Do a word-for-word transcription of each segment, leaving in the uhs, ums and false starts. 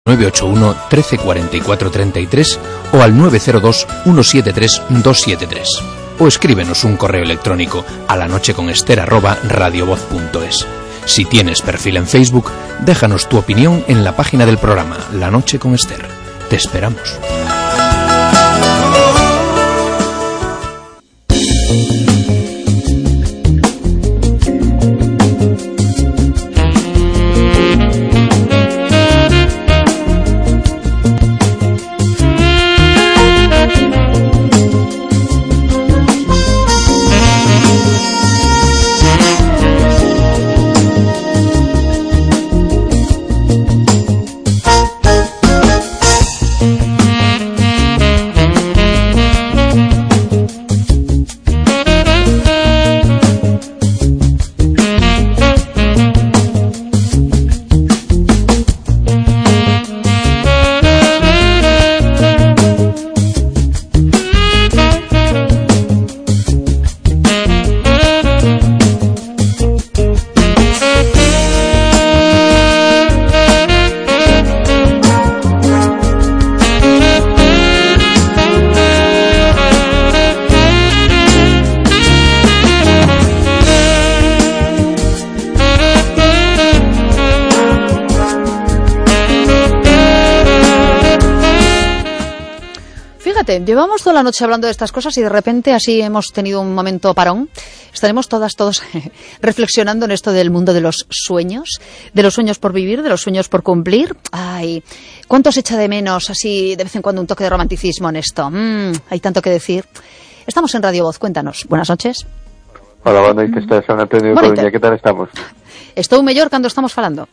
nueve ocho uno, trece cuarenta y cuatro treinta y tres o al nueve cero dos, uno siete tres, dos siete tres. O escríbenos un correo electrónico a lanocheconester arroba radiovoz punto es. Si tienes perfil en Facebook, déjanos tu opinión en la página del programa La Noche con Ester. Te esperamos. Llevamos toda la noche hablando de estas cosas y de repente así hemos tenido un momento parón. Estaremos todas, todos reflexionando en esto del mundo de los sueños, de los sueños por vivir, de los sueños por cumplir. Ay, ¿cuánto se echa de menos así de vez en cuando un toque de romanticismo en esto? Mm, hay tanto que decir. Estamos en Radio Voz, cuéntanos. Buenas noches. Hola, boa noite, está San Antonio de Coruña, que tal estamos? Estou mellor cando estamos falando.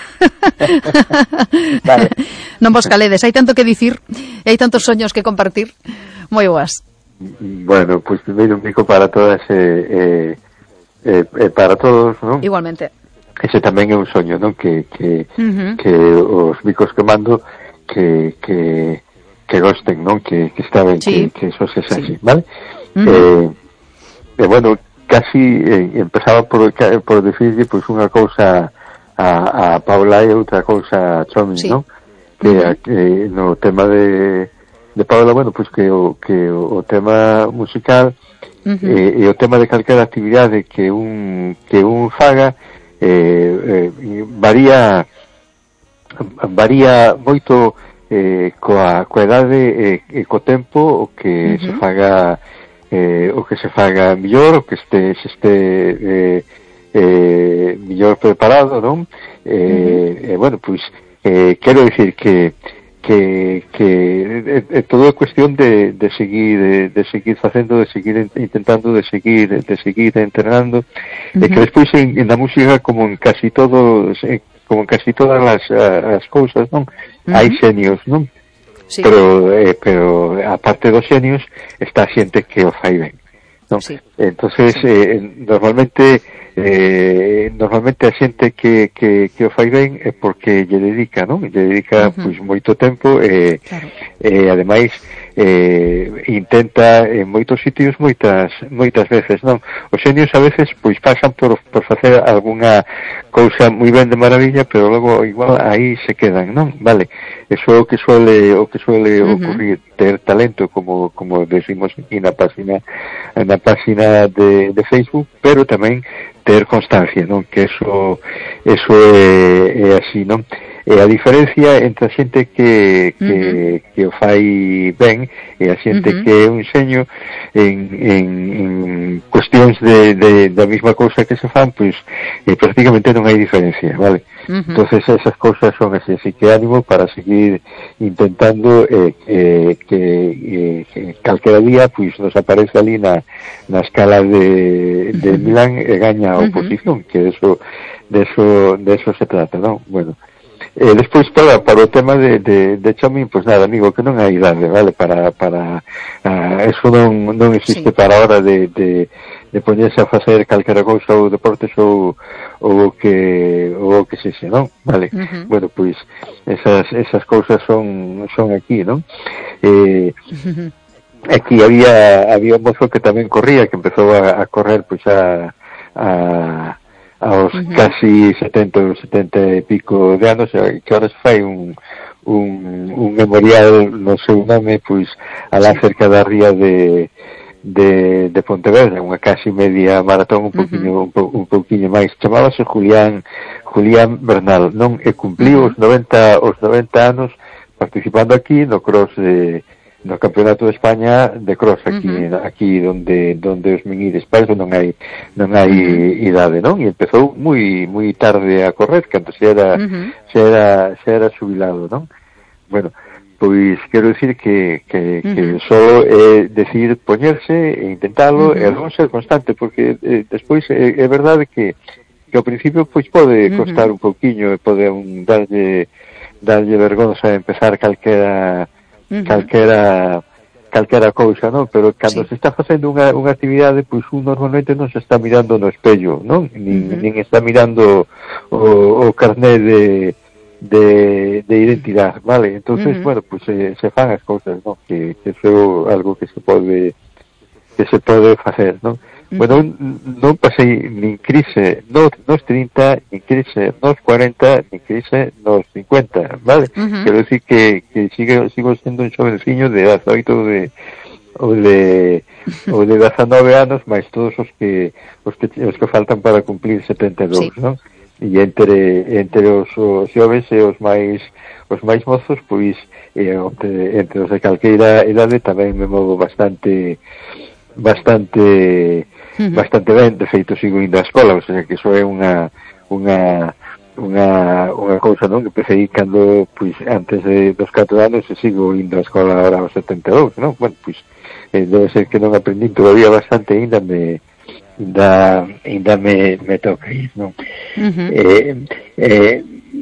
Vale. Non vos caledes, hai tanto que dicir e hai tantos soños que compartir. Moi boas. Bueno, pois pues, primeiro un bico para todas e eh, eh, eh, para todos, non? Igualmente. Ese tamén é un soño, non? Que que uh-huh. que os bicos que mando que que que gosten, non? Que que está ben, sí. que que eso se así, sí. Vale? Uh-huh. Eh, eh bueno, casi eh, empezaba por por decirlle pois pues, unha cousa a, a Paula e outra cousa a Chomi, sí. Non? Que, uh-huh. que no tema de de Paula, bueno, pois pues, que o que o, o tema musical uh-huh. eh, e o tema de calquera actividade que un que un faga eh, eh, varía varía moito eh, coa, coa edade e, e co tempo o que uh-huh. se faga eh, o que se faga millor, o que este se este eh, eh, millor preparado, non? Eh, uh-huh. eh, bueno, pois eh, quero dicir que que que é, é todo cuestión de, de seguir de, de seguir facendo, de seguir intentando, de seguir de seguir entrenando, uh-huh. e que despois en, en la música como en casi todos eh, como en casi todas as, as cousas, non? Uh-huh. Hai xenios, non? Sí. Pero eh, pero aparte dos xenios está a xente que o fai ben, non? Sí. Entonces sí. Eh, normalmente eh, normalmente a xente que, que, que o fai ben é porque lle dedica, non? Lle dedica uh-huh. pois moito tempo e eh, claro. eh, ademais eh, intenta en moitos sitios moitas moitas veces, non? Os xenios a veces pois pasan por, por facer algunha cousa moi ben de maravilla, pero logo igual aí se quedan, non? Vale, eso é o que suele o que suele uh-huh. ocurrir, ter talento como como decimos aquí na página na página de, de Facebook, pero tamén ter constancia, non? Que eso eso é, é así, non? E a diferencia entre a xente que que, uh-huh. que o fai ben e a xente uh-huh. que é un xeño en, en, en cuestións de, de, da mesma cousa que se fan, pois eh, prácticamente non hai diferencia, vale? Uh-huh. Entonces esas cousas son así, así que ánimo para seguir intentando eh, eh, que, eh, que calquera día pois nos aparece ali na, na escala de, de uh-huh. Milán e gaña a oposición, uh-huh. que eso de eso de eso se trata, non? Bueno, eh, despois para, para o tema de, de, de Chomin, pois nada, amigo, que non hai idade, vale, para para uh, eso non, non existe sí. para a hora de, de, de poñerse a facer calquera cousa ou deportes ou ou que ou que sexa, non? Vale. Uh-huh. Bueno, pois esas esas cousas son son aquí, non? Eh uh-huh. Aquí había había un mozo que tamén corría, que empezou a, a correr pois a a aos uh-huh. casi setenta, setenta e pico de anos, que ahora se fai un un, un memorial no seu nome, pois alá cerca da ría de de, de Pontevedra, unha casi media maratón, un pouquiño, uh-huh. un, po, un pouquiño máis. Chamábase Julián Julián Bernal, non? E cumpliu uh-huh. os noventa os noventa anos participando aquí no cross de no Campeonato de España de cross aquí uh-huh. aquí donde donde os menides, para eso non hai non hai uh-huh. idade, non? E empezou moi moi tarde a correr, cando se era uh-huh. se era se era xubilado, non? Bueno, pois quero dicir que que uh-huh. que só é decir poñerse e intentalo uh-huh. e non ser constante, porque eh, despois é, é verdade que que ao principio pois pode costar uh-huh. un pouquiño e pode un darlle darlle vergonza empezar calquera uh-huh. calquera calquera cousa, non? Pero cando sí. se está facendo unha, unha actividade, pois un normalmente non se está mirando no espello, non? Nin, uh-huh. nin está mirando o, o carné de de, de identidade, vale? Entonces, uh-huh. bueno, pues se, se fan as cousas, ¿no? Que, que é algo que se pode que se pode facer, ¿no? Uh-huh. Bueno, non pasei nin crise nos, nos trinta, nin crise nos cuarenta, nin crise nos cincuenta, vale? Uh-huh. Quero decir que, que sigo, sigo sendo un xovenciño de dezaoito de ou de ou de dezanove anos, máis todos os que os que os que faltan para cumplir setenta e dous, sí. ¿no? E entre entre os, os xoves e os máis os máis mozos, pois eh, entre, entre os de calqueira idade tamén me movo bastante bastante uh-huh. bastante ben. De feito sigo indo á escola, o sea que iso é unha unha unha unha cousa, non? Que empecé cando pois antes de dos catro anos e sigo indo á escola agora aos setenta e dous, non? Bueno, pois eh, debe ser que non aprendín todavía bastante, ainda me ainda, ainda me, me toca ir, non? Uh-huh. Eh, eh,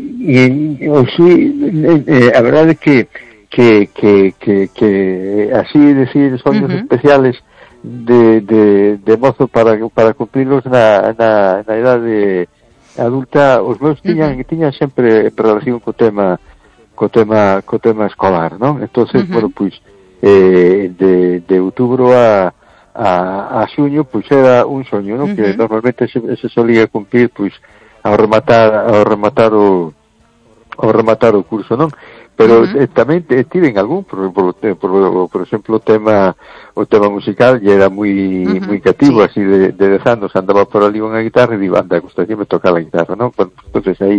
e, ou si, eh, a verdade é que que, que, que, que así decir soños uh-huh. especiales de, de, de mozo para, para cumplirlos na, na, na idade adulta, os meus tiñan, uh-huh. tiñan sempre relación co tema co tema, co tema escolar, non? Entonces, uh-huh. bueno, pois eh, de, de outubro a a, a xuño, pois era un soño, non? Uh-huh. Que normalmente se, se solía cumplir, pois, ao rematar, ao rematar o ao rematar o curso, non? Pero uh-huh. eh, tamén tiven algún, por, por, por, por exemplo, o tema o tema musical, e era moi uh-huh. moi cativo, sí. Así de, de dez anos, andaba por ali unha guitarra e digo, anda, gustaría me tocar a guitarra, non? Bueno, entonces aí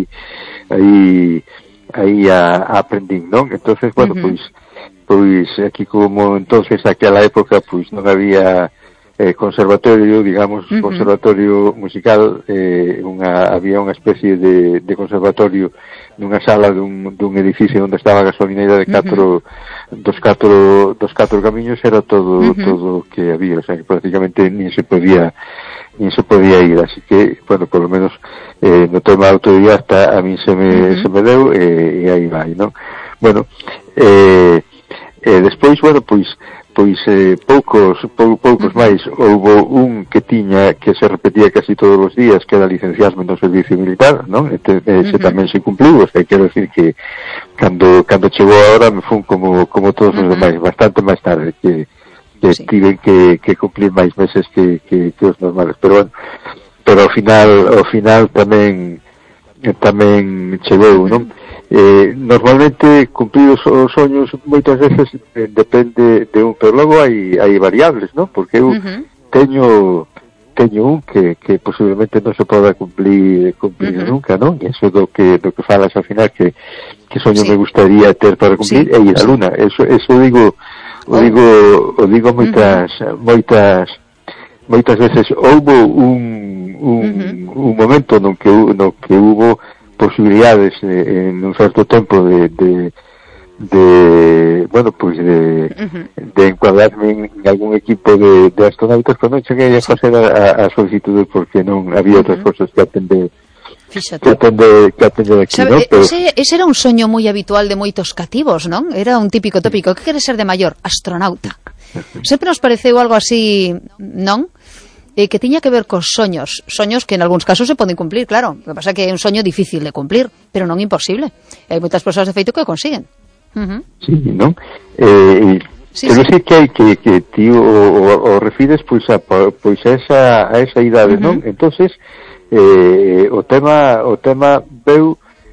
aí aí a, a aprendín, non? Entonces, bueno, uh-huh. pois pois aquí como entonces aquela época pois non había eh, conservatorio, digamos, uh-huh. conservatorio musical, eh, unha, había unha especie de, de conservatorio nunha sala dun, dun edificio onde estaba a gasolineira de catro uh-huh. dos catro dos catro camiños, era todo uh-huh. todo o que había, o sea que prácticamente nin se podía nin se podía ir, así que, bueno, por lo menos eh, no tema autodidacta a mí se me, uh-huh. se me deu e, e aí vai, non? Bueno, eh E despois, bueno, pois pois eh, poucos pou, poucos máis. Houbo un que tiña que se repetía casi todos os días, que era licenciarme no servicio militar, non? Ese uh-huh. tamén se cumpliu, o sea, quero decir que cando cando chegou a hora me fun como como todos uh-huh. os demais, bastante máis tarde, que que sí. tiven que, que cumplir máis meses que, que, que os normales, pero bueno, pero ao final ao final tamén tamén chegou, non? Eh, normalmente cumplir os, os soños moitas veces eh, depende de un, pero logo hai, hai variables, non? Porque eu uh-huh. teño teño un que, que posiblemente non se poda cumplir cumplir uh-huh. nunca, non? E iso do que do que falas ao final, que que soño sí. me gustaría ter para cumplir, sí. e ir á luna. Eso eso digo o digo o digo moitas uh-huh. moitas moitas veces. Houbo un un, uh-huh. un momento no que no que hubo posibilidades eh, en un certo tempo de, de, de bueno, pois pues de, uh-huh. de encuadrarme en, en algún equipo de, de astronautas, pero non cheguei a facer a, a solicitude porque non había uh-huh. outras cosas que atender que atender, que atender aquí, Sabe, ¿no? Pero... ese, ese era un soño moi habitual de moitos cativos, non? Era un típico tópico. Que queres ser de maior? Astronauta. Sempre nos pareceu algo así, non? Eh, que tiña que ver cos soños, soños que en algúns casos se poden cumplir, claro, o que pasa é que é un soño difícil de cumplir, pero non imposible. Hai moitas persoas de feito que o consiguen. Uh-huh. Sí, non? Eh, sí, quero sí. dicir que hai que, que ti o, o, o refires pois a, pois a esa, a esa idade, uh-huh. non? Entonces, eh, o tema o tema veu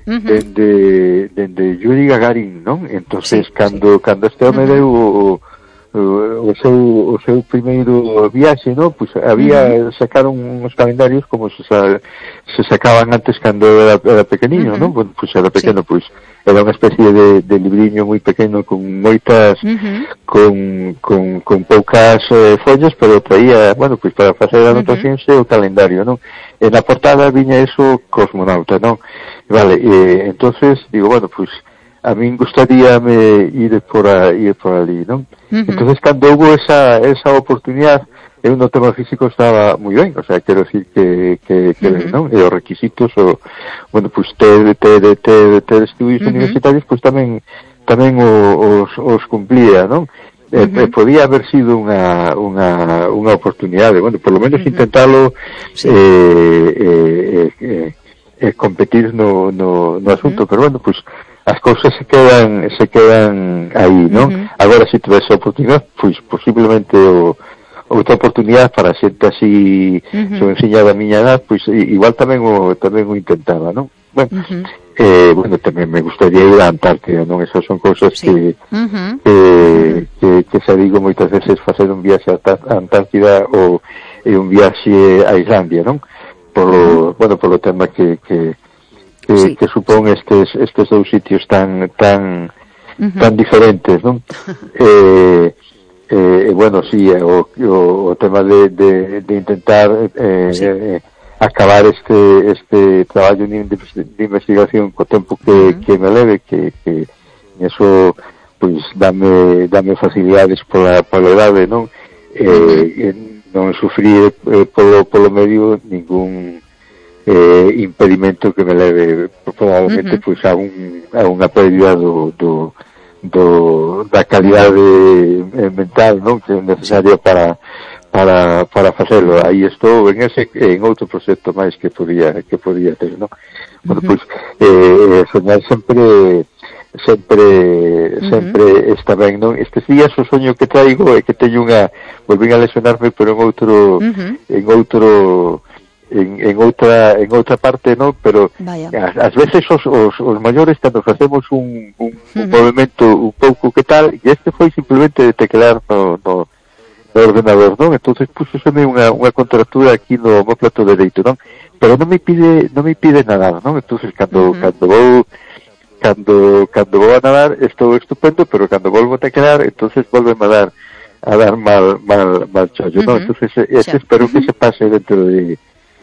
uh-huh. dende, dende Yuri Gagarin, non? Entonces, sí, cando, sí. cando este home uh-huh. deu o, o, o, seu, o seu primeiro viaxe, non? Pois había, uh-huh. sacaron uns calendarios como se, se sacaban antes cando era, era pequeniño, uh-huh. non? Bueno, pois era pequeno, sí. pois era unha especie de, de libriño moi pequeno con moitas, uh-huh. con, con, con poucas eh, follas, pero traía, bueno, pois para facer anotacións uh-huh. o calendario, non? En la portada viña eso cosmonauta, non? Vale, eh, entonces, digo, bueno, pois a min gustaríame ir por, a, ir por ali, non? Uh-huh. Entonces, cando hubo esa, esa oportunidade, eu no tema físico estaba moi ben, o sea, quero decir que, que, que uh-huh. non? E os requisitos, o, bueno, pois, ter, ter, ter, ter estudios uh-huh. universitarios, pois tamén, tamén os, os cumplía, non? Uh-huh. Eh, podía haber sido unha, unha, unha oportunidade, bueno, por lo menos uh-huh. intentalo, sí. eh, eh, eh, eh, competir no, no, no asunto, uh-huh. pero bueno, pois, as cousas se quedan se quedan aí, non? Uh-huh. Agora, se tivese oportunidade, pois posiblemente o, outra oportunidade para xente así uh-huh. se o enseñaba a miña edad, pois igual tamén o tamén o intentaba, non? Bueno, uh-huh. eh, bueno, tamén me gustaría ir a Antártida, non? Esas son cousas sí. que, uh-huh. que, que que xa digo moitas veces facer un viaxe a Antártida ou e un viaxe a Islandia, non? Polo, uh-huh. bueno, polo tema que que que, sí. que supón estes estes dous sitios tan tan uh-huh. tan diferentes, non? eh, eh, bueno, sí, o, o, o tema de, de, de intentar eh, sí. eh, acabar este este traballo de, de investigación co tempo que, uh-huh. que me leve, que, que eso pois dame dame facilidades pola pola edade, non? Eh, uh-huh. non sufrir eh, polo polo medio ningún eh, impedimento que me leve probablemente uh-huh. pois a un a unha pérdida do, do, do da calidade eh, mental, non? Que é necesaria para para para facelo. Aí estou en ese en outro proxecto máis que podía que podía ter, non? Bueno, uh-huh. pois eh, soñar sempre sempre sempre uh-huh. está ben, non? Estes días o soño que traigo é que teño unha volvín a lesionarme, pero en outro uh-huh. en outro En, en outra en outra parte, non, pero as, as veces os, os, os maiores cando facemos un, un, uh-huh. un movimento un pouco que tal, e este foi simplemente de teclear no, no, no ordenador, non? Entonces pusoseme unha, unha contractura aquí no ómoplato dereito, non? Pero non me pide non me pide nadar, non? Entonces cando uh-huh. cando vou cando cando vou a nadar estou estupendo, pero cando volvo a teclear, entonces volveme a dar a dar mal mal mal chollo, uh-huh. non? Entonces ese sí. espero uh-huh. que se pase dentro de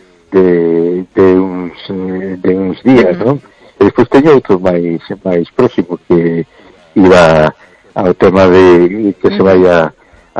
de, de uns de uns días, uh-huh. non? E despois teño outro máis máis próximo que iba ao tema de que uh-huh. se vai a,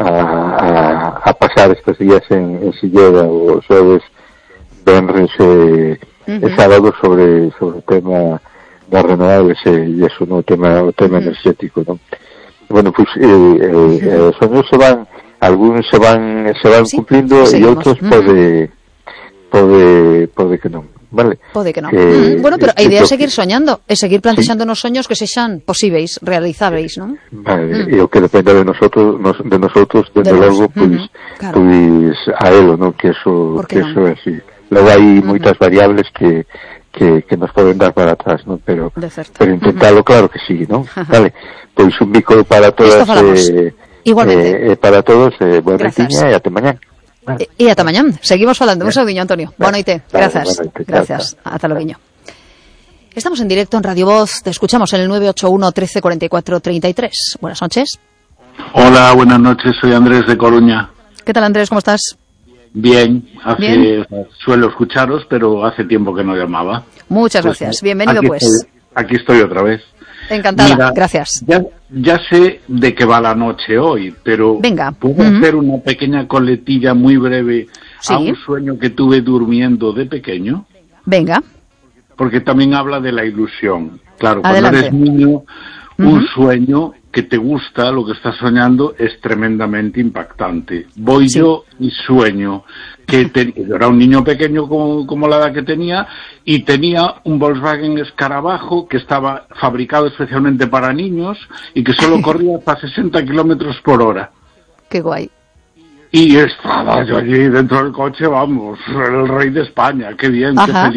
a, a pasar estes días en, en Silleda o xoves, venres e, uh-huh. e sábado sobre sobre o tema das renovables e eso, no, o tema o tema uh-huh. enerxético, non? Bueno, pois pues, eh, eh, os soños se van, algúns se van se van sí, cumplindo e outros uh-huh. pode pode pode que non, vale? Pode que non. Eh, mm, bueno, pero a idea é seguir soñando, é seguir plantexando sí. nos soños que sexan posíveis, realizáveis, non? Vale, mm. e o que depende de nosotros, nos, de nosotros, desde de logo, pois, uh-huh. claro. pois a elo, non? Que eso, que non? Eso é así. Logo hai uh-huh. moitas variables que que, que nos poden dar para atrás, non? Pero pero intentalo, uh-huh. claro que sí, non? Vale, pois un bico para todas eh, igualmente. Eh, para todos, eh, boa noitiña e até mañá. E, e ata mañán, seguimos falando. Un saudiño, Antonio. Boa noite. Grazas. Gracias. Ata loguiño. Estamos en directo en Radio Voz. Te escuchamos en el nueve ocho uno, trece, cuarenta y cuatro, treinta y tres. Buenas noches. Hola, buenas noches. Soy Andrés de Coruña. ¿Qué tal, Andrés? ¿Cómo estás? Bien. Hace, Bien. Suelo escucharos, pero hace tiempo que no llamaba. Muchas pues, gracias. Bienvenido, aquí pues. Estoy, aquí estoy otra vez. Encantada, Mira, gracias. Ya, ya sé de qué va la noche hoy, pero Venga. ¿puedo uh-huh. hacer una pequeña coletilla muy breve sí. a un sueño que tuve durmiendo de pequeño? Venga. Porque también habla de la ilusión. Claro, Adelante. Cuando eres niño, uh-huh. un sueño que te gusta, lo que estás soñando, es tremendamente impactante. Voy sí. yo y sueño que te, yo era un niño pequeño como, como la edad que tenía y tenía un Volkswagen Escarabajo que estaba fabricado especialmente para niños y que solo corría hasta sesenta kilómetros por hora. Qué guay. Y estaba yo allí dentro del coche, vamos, el rey de España, qué bien, Ajá. qué feliz.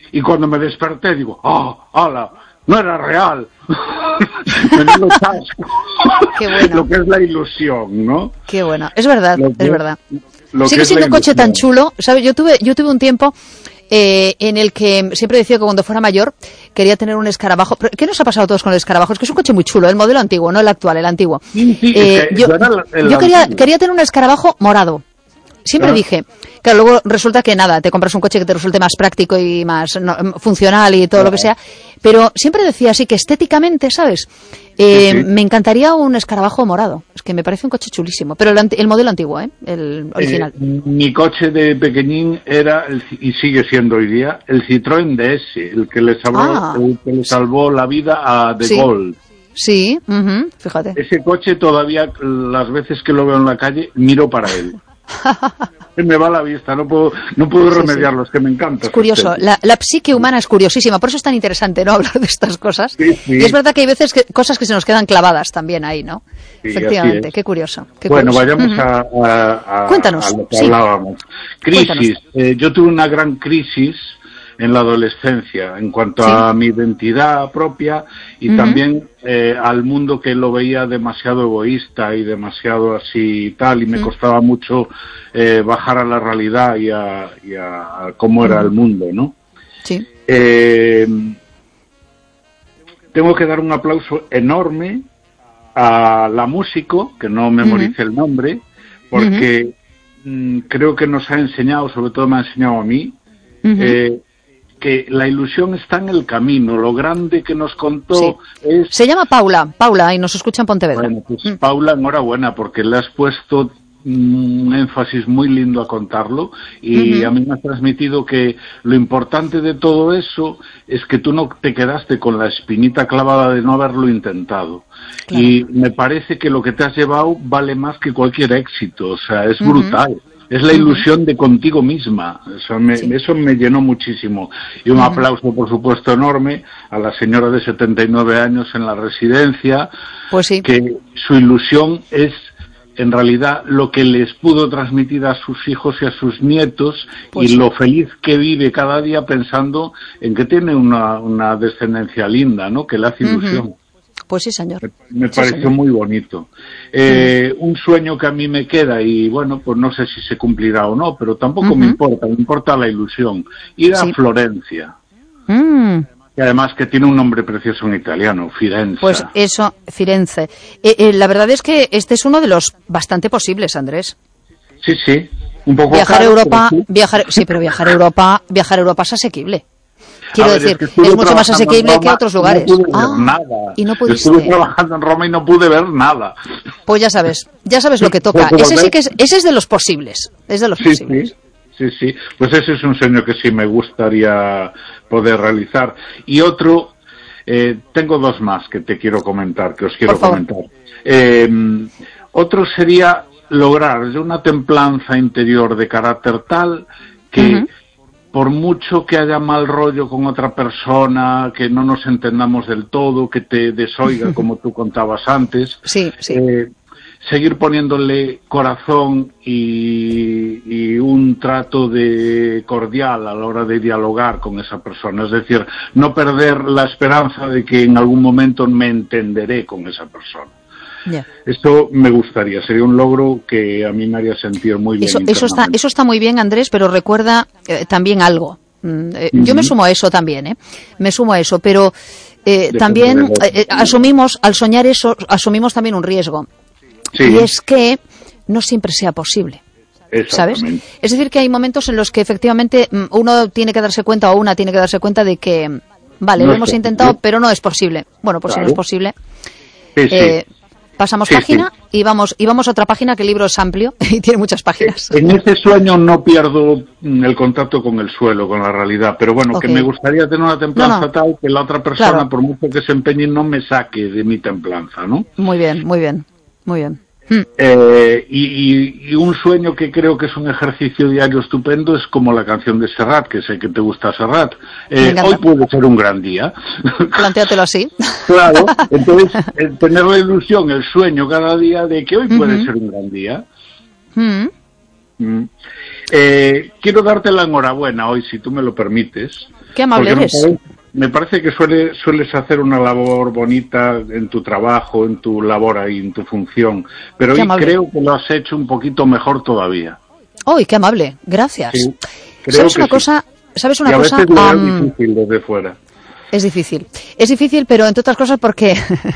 y cuando me desperté digo, ¡oh, hala! No era real. Menudo chasco. Qué bueno. Lo que es la ilusión, ¿no? Qué bueno. Es verdad, Lo que, es verdad. Lo Sigue siendo un coche tan chulo. ¿Sabes? Yo tuve, yo tuve un tiempo eh, en el que siempre decía que cuando fuera mayor quería tener un escarabajo. ¿Qué nos ha pasado a todos con el escarabajo? Es que es un coche muy chulo, el modelo antiguo, no el actual, el antiguo. Sí, sí, eh, es que yo yo, era el yo quería, antiguo. quería tener un escarabajo morado. Siempre Ah. dije, claro, luego resulta que nada, te compras un coche que te resulte más práctico y más no, funcional y todo Ah. lo que sea, pero siempre decía así que estéticamente, ¿sabes? Eh, Sí, sí. Me encantaría un escarabajo morado, es que me parece un coche chulísimo, pero el, anti- el modelo antiguo, ¿eh? El original. Eh, mi coche de pequeñín era, el, y sigue siendo hoy día, el Citroën D S, el que le salvó, Ah. el que le salvó la vida a De Sí. Gaulle. Sí, ujú, fíjate. Ese coche todavía, las veces que lo veo en la calle, miro para él. Me va la vista, no puedo, no puedo Sí, remediarlo, es que me encanta. Es curioso, la, la psique humana es curiosísima, por eso es tan interesante, ¿no? Hablar de estas cosas. Sí, sí. Y es verdad que hay veces que, cosas que se nos quedan clavadas también ahí, ¿no? Sí, Efectivamente, así es. qué curioso. Qué Bueno, curioso. vayamos Ujú. a, a- a- Cuéntanos, a lo que sí. hablábamos. Crisis. Cuéntanos. Eh, yo tuve una gran crisis en la adolescencia en cuanto Sí. a mi identidad propia y Ujú. también eh, al mundo que lo veía demasiado egoísta y demasiado así y tal, y me costaba mucho eh, bajar a la realidad y a, y a- a cómo era el mundo, ¿no? Sí. Eh, tengo que dar un aplauso enorme a la músico, que no memorice el nombre, porque mm, creo que nos ha enseñado, sobre todo me ha enseñado a mí, Ujú. eh, que la ilusión está en el camino. Lo grande que nos contó Sí. es... Se llama Paula, Paula, y nos escucha en Pontevedra. Bueno, pues Mm. Paula, enhorabuena, porque le has puesto un énfasis muy lindo a contarlo y Ujú. a mí me has transmitido que lo importante de todo eso es que tú no te quedaste con la espinita clavada de no haberlo intentado. Claro. Y me parece que lo que te has llevado vale más que cualquier éxito, o sea, es Ujú. brutal. Es la ilusión de contigo misma. Eso me, Sí. eso me llenó muchísimo. Y un Ujú. aplauso, por supuesto, enorme a la señora de setenta y nueve años en la residencia, Pues sí. que su ilusión es en realidad lo que les pudo transmitir a sus hijos y a sus nietos, Pues y sí. lo feliz que vive cada día pensando en que tiene una, una descendencia linda, ¿no? Que le hace ilusión. Pues sí, señor. Me Sí, pareció señor. muy bonito. Eh, un sueño que a mí me queda, y bueno, pues no sé si se cumplirá o no, pero tampoco me Ujú. importa, me importa la ilusión. Ir a Sí. Florencia, Mm, y además que tiene un nombre precioso en italiano, Firenze. pues eso, Firenze. Eh, eh, la verdad es que este es uno de los bastante posibles, Andrés. Sí, sí, un poco Viajar a caro, Europa, pero sí. viajar, sí, pero viajar a Europa, viajar a Europa es asequible. Quiero A ver, decir, que es, estuve mucho más trabajando asequible en que Roma otros y lugares. No pude ver Ah, nada. y no pudiste. Estuve trabajando en Roma y no pude ver nada. Pues ya sabes, ya sabes lo que toca. Pues, Ese sí ¿ves? que es, ese es de los posibles, es de los Sí, posibles. sí, sí, sí. Pues ese es un sueño que sí me gustaría poder realizar. Y otro, eh, tengo dos más que te quiero comentar, que os quiero Por favor. comentar. Eh, otro sería lograr una templanza interior de carácter tal que Ujú. por mucho que haya mal rollo con otra persona, que no nos entendamos del todo, que te desoiga como tú contabas antes, Sí, sí. eh, seguir poniéndole corazón y, y un trato de cordial a la hora de dialogar con esa persona. Es decir, no perder la esperanza de que en algún momento me entenderé con esa persona. Ya. Esto me gustaría, sería un logro que a mí me haría sentir muy bien. Eso, eso, está, internamente. eso está muy bien, Andrés, pero recuerda eh, también algo. Mm, eh, Yo me Ujú. sumo a eso también, ¿eh? Me sumo a eso, pero eh, Depende también de lo- eh, eh, asumimos, al soñar eso, asumimos también un riesgo. Sí, Y es que no siempre sea posible. ¿Sabes? exactamente. Es decir, que hay momentos en los que efectivamente mm, uno tiene que darse cuenta o una tiene que darse cuenta de que, mm, vale, No lo es hemos posible. intentado, pero no es posible. Bueno, pues si no Claro. es posible, Sí, sí. eh, pasamos Sí, página y vamos y vamos a otra página, que el libro es amplio y tiene muchas páginas. En ese sueño no pierdo mm, el contacto con el suelo, con la realidad, pero bueno, Ok. que me gustaría tener una templanza No, no. tal que la otra persona, Claro. por mucho que se empeñe, no me saque de mi templanza, ¿no? Muy bien, muy bien, muy bien. Mm. Eh, y, y- y un sueño que creo que es un ejercicio diario estupendo es como la canción de Serrat, que sé que te gusta Serrat. Me Eh, encanta. hoy puede ser un gran día. Plantéatelo así. Claro, entonces eh, tener la ilusión, el sueño cada día de que hoy puede Ujú. ser un gran día. Mm. Mm. Eh, quiero darte la enhorabuena hoy, si tú me lo permites. Qué amable eres. Me parece, me parece que suele, sueles hacer una labor bonita en tu trabajo, en tu labor ahí, en tu función. Pero Qué hoy amable. creo que lo has hecho un poquito mejor todavía. ¡Uy, qué amable! Gracias. Sí, creo ¿Sabes que una sí. cosa? ¿Sabes una y a cosa? veces lo Um, es difícil desde fuera. Es difícil. Es difícil, pero entre otras cosas porque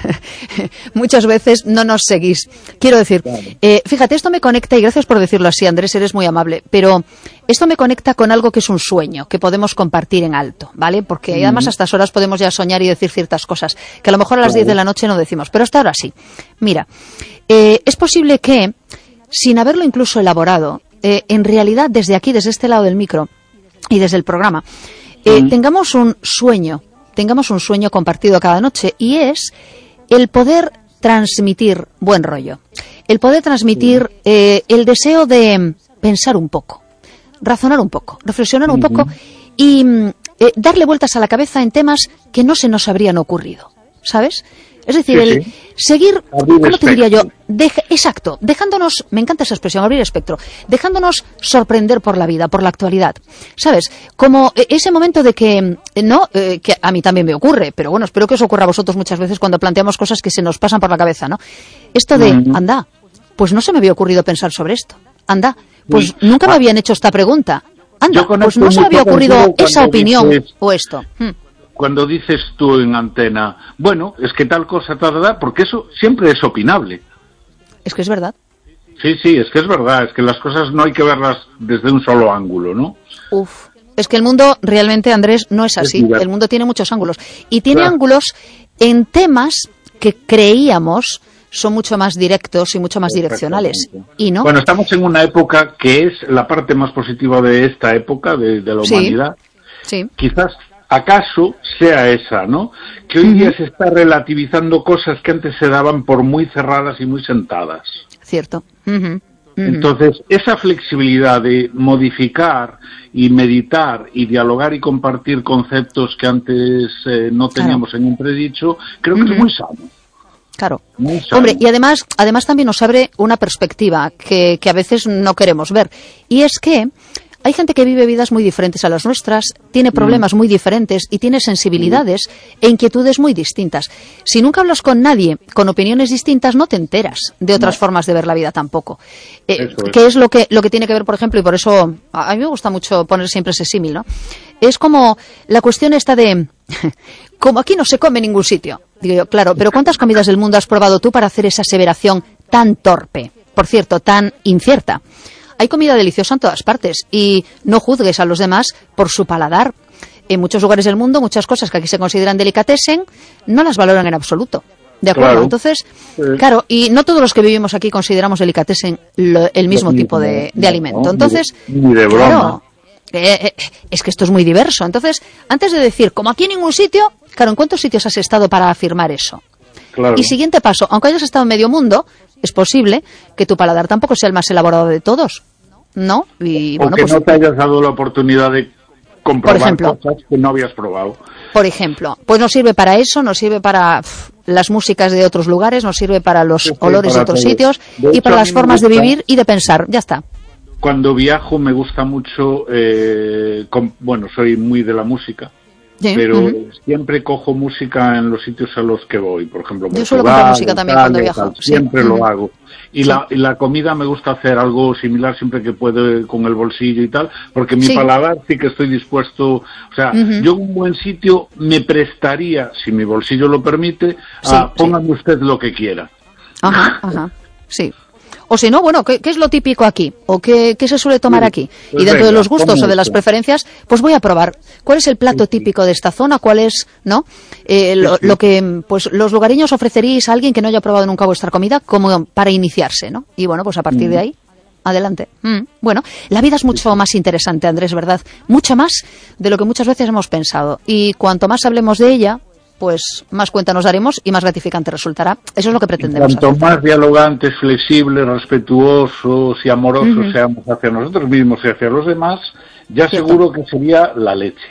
muchas veces no nos seguís. Quiero decir, Claro. eh, fíjate, esto me conecta, y gracias por decirlo así, Andrés, eres muy amable, pero esto me conecta con algo que es un sueño, que podemos compartir en alto, ¿vale? Porque Ujú. además a estas horas podemos ya soñar y decir ciertas cosas que a lo mejor a las Claro. diez de la noche no decimos, pero hasta ahora sí. Mira, eh, es posible que, sin haberlo incluso elaborado, eh, en realidad desde aquí, desde este lado del micro y desde el programa, eh, Mm. tengamos un sueño, tengamos un sueño compartido cada noche, y es el poder transmitir buen rollo, el poder transmitir eh, el deseo de pensar un poco, razonar un poco, reflexionar un Ujú. poco y mm, eh, darle vueltas a la cabeza en temas que no se nos habrían ocurrido, ¿sabes? Es decir, Sí, el sí. seguir, Abrir ¿cómo te diría yo? espectro. Deja- exacto, dejándonos, me encanta esa expresión, abrir espectro, dejándonos sorprender por la vida, por la actualidad, ¿sabes? Como eh, ese momento de que, eh, no, eh, que a mí también me ocurre, pero bueno, espero que os ocurra a vosotros muchas veces cuando planteamos cosas que se nos pasan por la cabeza, ¿no? Esto de, Ujú. anda, pues no se me había ocurrido pensar sobre esto, anda, pues Sí. nunca me Ah. habían hecho esta pregunta, anda, Yo conecto pues no se me mucho había ocurrido contigo esa cuando opinión dices- o esto. Hmm. Cuando dices tú en antena, bueno, es que tal cosa, tal, tal, porque eso siempre es opinable. Es que es verdad. Sí, sí, es que es verdad, es que las cosas no hay que verlas desde un solo ángulo, ¿no? Uf, es que el mundo realmente, Andrés, no es así. diverso. El mundo tiene muchos ángulos. Y tiene Claro. ángulos en temas que creíamos son mucho más directos y mucho más direccionales. Exactamente. Y no. Bueno, estamos en una época que es la parte más positiva de esta época, de, de la Sí. humanidad. Sí, Quizás, acaso, sea esa, ¿no? Que hoy día se está relativizando cosas que antes se daban por muy cerradas y muy sentadas. cierto. Ujú, ujú. Entonces, esa flexibilidad de modificar y meditar y dialogar y compartir conceptos que antes eh, no teníamos en entredicho, creo que Ujú. es muy sano. Claro. Muy sano. Hombre, y además, además también nos abre una perspectiva que, que a veces no queremos ver. Y es que hay gente que vive vidas muy diferentes a las nuestras, tiene problemas muy diferentes y tiene sensibilidades e inquietudes muy distintas. Si nunca hablas con nadie con opiniones distintas, no te enteras de otras No. formas de ver la vida tampoco. Eh, Eso es. que es lo que, lo que tiene que ver, por ejemplo, y por eso a a mí me gusta mucho poner siempre ese símil, ¿no? Es como la cuestión esta de, como aquí no se come en ningún sitio. Digo yo, claro, pero ¿cuántas comidas del mundo has probado tú para hacer esa aseveración tan torpe? Por cierto, tan incierta. Hay comida deliciosa en todas partes y no juzgues a los demás por su paladar. En muchos lugares del mundo, muchas cosas que aquí se consideran delicatessen no las valoran en absoluto. ¿De acuerdo? Claro. Entonces, Sí. claro, y no todos los que vivimos aquí consideramos delicatessen lo- el mismo Lo tipo de, mismo, de no, alimento. ni de- Entonces, ni de broma. claro, eh, eh, es que esto es muy diverso. Entonces, antes de decir, como aquí en ningún sitio, claro, ¿en cuántos sitios has estado para afirmar eso? Claro. Y siguiente paso, aunque hayas estado en medio mundo, es posible que tu paladar tampoco sea el más elaborado de todos, ¿no? Y o bueno, que pues, no te hayas dado la oportunidad de comprobar Por ejemplo. cosas que no habías probado. por ejemplo, pues nos sirve para eso, nos sirve para pf, las músicas de otros lugares, nos sirve para los Sí, sí, olores de para otros todo. sitios De y hecho, para a las mí me formas de gusta- vivir y de pensar. Ya está. Cuando viajo me gusta mucho, eh, com- bueno, soy muy de la música, Sí, pero ujú. siempre cojo música en los sitios a los que voy. Por ejemplo, Yo suelo Portugal, comprar música también cuando Italia, viajo, tal, sí. Siempre Ujú. lo hago. Y, Sí. la, y la comida me gusta hacer algo similar siempre que puedo con el bolsillo y tal, porque mi Sí. paladar sí que estoy dispuesto, o sea, Ujú. yo en un buen sitio me prestaría, si mi bolsillo lo permite, Sí, a sí. póngame usted lo que quiera. Ajá, ajá, sí. O si no, bueno, ¿qué, qué es lo típico aquí? ¿O qué, qué se suele tomar Sí, aquí? pues Y dentro de venga, los gustos ponme o de las esto. preferencias, pues voy a probar. ¿Cuál es el plato típico de esta zona? ¿Cuál es, no? Eh, lo, Sí, sí. lo que, pues, los lugareños ofreceríais a alguien que no haya probado nunca vuestra comida como para iniciarse, ¿no? Y bueno, pues a partir de ahí, adelante. Mm, Bueno, la vida es mucho más interesante, Andrés, ¿verdad? Mucho más de lo que muchas veces hemos pensado. Y cuanto más hablemos de ella, pues más cuenta nos daremos y más gratificante resultará. Eso es lo que pretendemos Cuanto hacer. más dialogantes, flexibles, respetuosos y amorosos Ujú. seamos hacia nosotros mismos y hacia los demás, ya Cierto. seguro que sería la leche.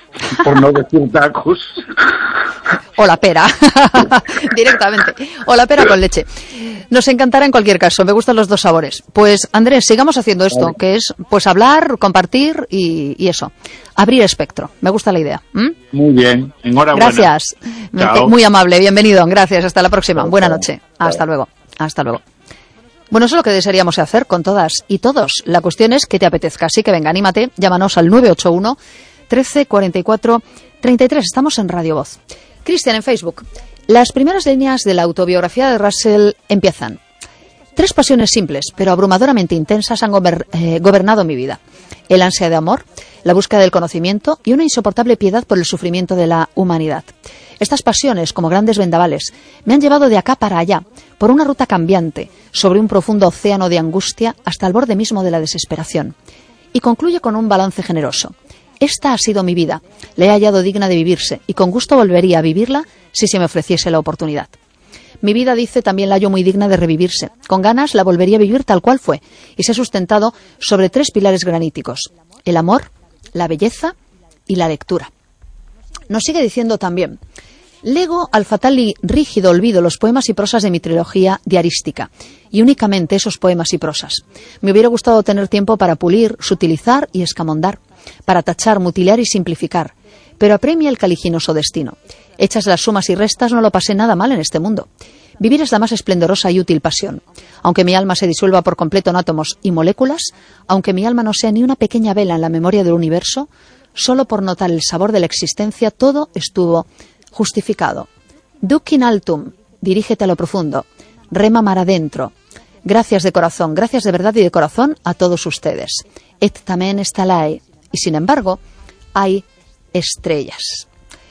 Por no decir tacos. O la pera, directamente. O la pera con leche. Nos encantará en cualquier caso, me gustan los dos sabores. Pues Andrés, sigamos haciendo esto, vale. que es pues hablar, compartir y, y eso, abrir espectro. Me gusta la idea. ¿Mm? Muy bien, enhorabuena. Gracias, Chao. Muy amable, bienvenido, gracias, hasta la próxima. Chao, Buena chao. noche, Chao. hasta luego, hasta luego. Bueno, eso es lo que desearíamos hacer con todas y todos. La cuestión es que te apetezca, así que venga, anímate, llámanos al nueve ocho uno, trece, cuarenta y cuatro, treinta y tres, estamos en Radio Voz. Cristian, en Facebook. Las primeras líneas de la autobiografía de Russell empiezan. Tres pasiones simples, pero abrumadoramente intensas han gober- eh, gobernado mi vida. El ansia de amor, la búsqueda del conocimiento y una insoportable piedad por el sufrimiento de la humanidad. Estas pasiones, como grandes vendavales, me han llevado de acá para allá, por una ruta cambiante, sobre un profundo océano de angustia hasta el borde mismo de la desesperación. Y concluye con un balance generoso. Esta ha sido mi vida, la he hallado digna de vivirse y con gusto volvería a vivirla si se me ofreciese la oportunidad. Mi vida, dice, también la hallo muy digna de revivirse. Con ganas la volvería a vivir tal cual fue y se ha sustentado sobre tres pilares graníticos: el amor, la belleza y la lectura. Nos sigue diciendo también: lego al fatal y rígido olvido los poemas y prosas de mi trilogía diarística, y únicamente esos poemas y prosas. Me hubiera gustado tener tiempo para pulir, sutilizar y escamondar, para tachar, mutilar y simplificar, pero apremia el caliginoso destino. Hechas las sumas y restas, no lo pasé nada mal en este mundo. Vivir es la más esplendorosa y útil pasión. Aunque mi alma se disuelva por completo en átomos y moléculas, aunque mi alma no sea ni una pequeña vela en la memoria del universo, solo por notar el sabor de la existencia, todo estuvo justificado. Duc in altum, dirígete a lo profundo, rema mar adentro. Gracias de corazón, gracias de verdad y de corazón a todos ustedes. Et tamen stalae. Y sin embargo, hay estrellas.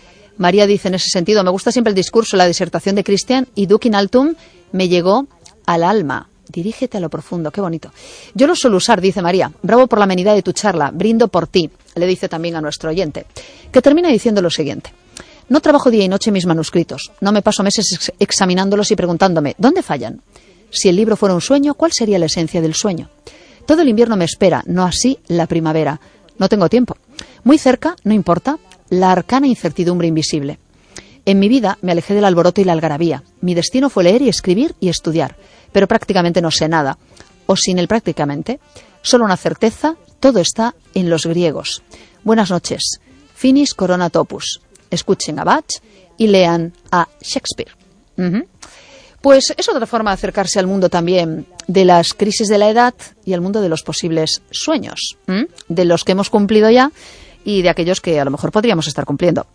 María dice en ese sentido: me gusta siempre el discurso, la disertación de Cristian, y Duc in altum me llegó al alma. Dirígete a lo profundo, qué bonito. Yo lo suelo usar, dice María. Bravo por la amenidad de tu charla, brindo por ti, le dice también a nuestro oyente, que termina diciendo lo siguiente: no trabajo día y noche en mis manuscritos, no me paso meses ex- examinándolos y preguntándome ¿dónde fallan? Si el libro fuera un sueño, ¿cuál sería la esencia del sueño? Todo el invierno me espera, no así la primavera. No tengo tiempo. Muy cerca, no importa, la arcana incertidumbre invisible. En mi vida me alejé del alboroto y la algarabía. Mi destino fue leer y escribir y estudiar, pero prácticamente no sé nada. O sin el prácticamente, solo una certeza: todo está en los griegos. Buenas noches. Finis coronatopus. Escuchen a Bach y lean a Shakespeare. Uh-huh. Pues es otra forma de acercarse al mundo también de las crisis de la edad y al mundo de los posibles sueños, ¿m? De los que hemos cumplido ya y de aquellos que a lo mejor podríamos estar cumpliendo.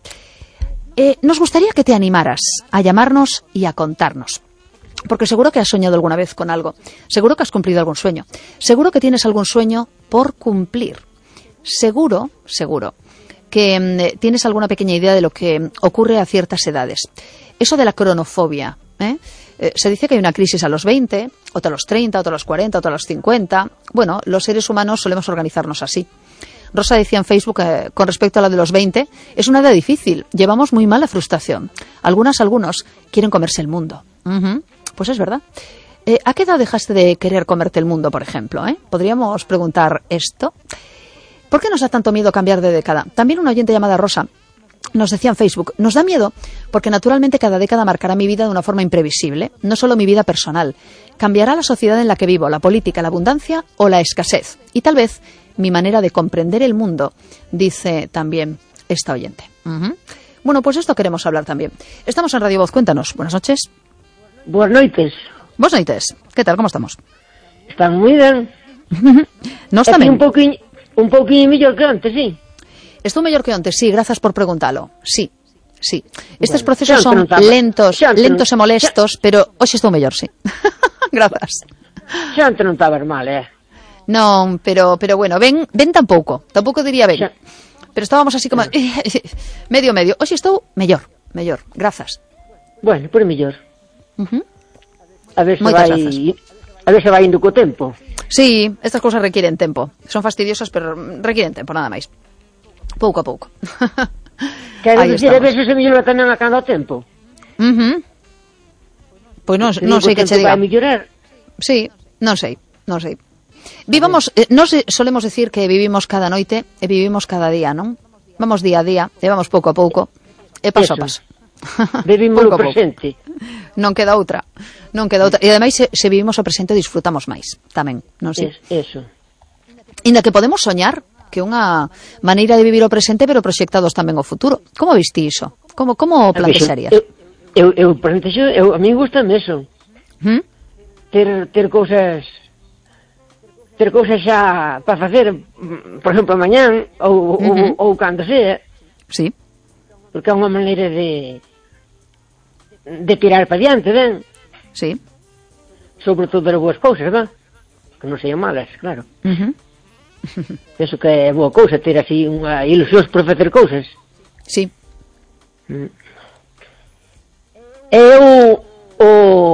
Eh, nos gustaría que te animaras a llamarnos y a contarnos, porque seguro que has soñado alguna vez con algo, seguro que has cumplido algún sueño, seguro que tienes algún sueño por cumplir, seguro, seguro que eh, tienes alguna pequeña idea de lo que ocurre a ciertas edades. Eso de la cronofobia, ¿eh? Eh, se dice que hay una crisis a los veinte, otra a los treinta, otra a los cuarenta, otra a los cincuenta. Bueno, los seres humanos solemos organizarnos así. Rosa decía en Facebook, eh, con respecto a la de los veinte, es una edad difícil, llevamos muy mal la frustración. Algunas, algunos quieren comerse el mundo. Uh-huh. Pues es verdad. Eh, ¿A qué edad dejaste de querer comerte el mundo, por ejemplo? ¿eh? Podríamos preguntar esto. ¿Por qué nos da tanto miedo cambiar de década? También una oyente llamada Rosa nos decía en Facebook: nos da miedo porque naturalmente cada década marcará mi vida de una forma imprevisible, no solo mi vida personal. Cambiará la sociedad en la que vivo, la política, la abundancia o la escasez. Y tal vez mi manera de comprender el mundo, dice también esta oyente. Uh-huh. Bueno, pues esto queremos hablar también. Estamos en Radio Voz, cuéntanos. Buenas noches. Buenas noites. Buenas noites. ¿Qué tal? ¿Cómo estamos? Están moi ben. Nos tamén. Un pouquinho, un pouquinho mellor que antes, sí. Estou mellor que antes, sí, grazas por preguntalo. Sí, sí. Estes Bueno, procesos xa son non estaba- lentos, xa non- lentos e molestos, pero hoxe estou mellor, sí. Grazas. Xa antes non estaba mal, eh. Non, pero pero bueno, ven, ven tampouco. Tampouco diría ben. Xa. Pero estábamos así como medio medio. Hoxe estou mellor, mellor. Grazas. Bueno, por mellor. Uh-huh. A ver se Moitas vai grazas. a ver se vai indo co tempo. Sí, estas cousas requieren tempo. Son fastidiosas, pero requieren tempo, nada máis. Pouco a pouco. Quero Aí dicir, a estamos. veces se mellora tamén a cada tempo. Uh-huh. Pois non, Se non digo sei que tempo che diga. vai mellorar. Sí, non sei, non sei. Vivamos, eh, nos solemos decir que vivimos cada noite e vivimos cada día, non? Vamos día a día, e vamos pouco a pouco, e paso Eso. a paso. Vivimos o Pouco a pouco. presente. Non queda outra. Non queda outra. E ademais, se, se vivimos o presente, disfrutamos máis. Tamén, non sei. Es, eso. Inda que podemos soñar que é unha maneira de vivir o presente, pero proxectados tamén ao futuro. Como viste iso? Como, como o plantexarías? Eu, eu, eu, plantexo, eu, a mí gustame eso. ¿Mm? Ter, ter cousas... ter cousas xa para facer, por exemplo, mañán, ou, Uh-huh. ou, ou cando sea, Sí. porque é unha maneira de de tirar para diante, ben? Sí. Sobre todo ver boas cousas, ben? Que non sean malas, claro. Uh-huh. Penso que é boa cousa ter así unha ilusión por facer cousas. Sí. Eu o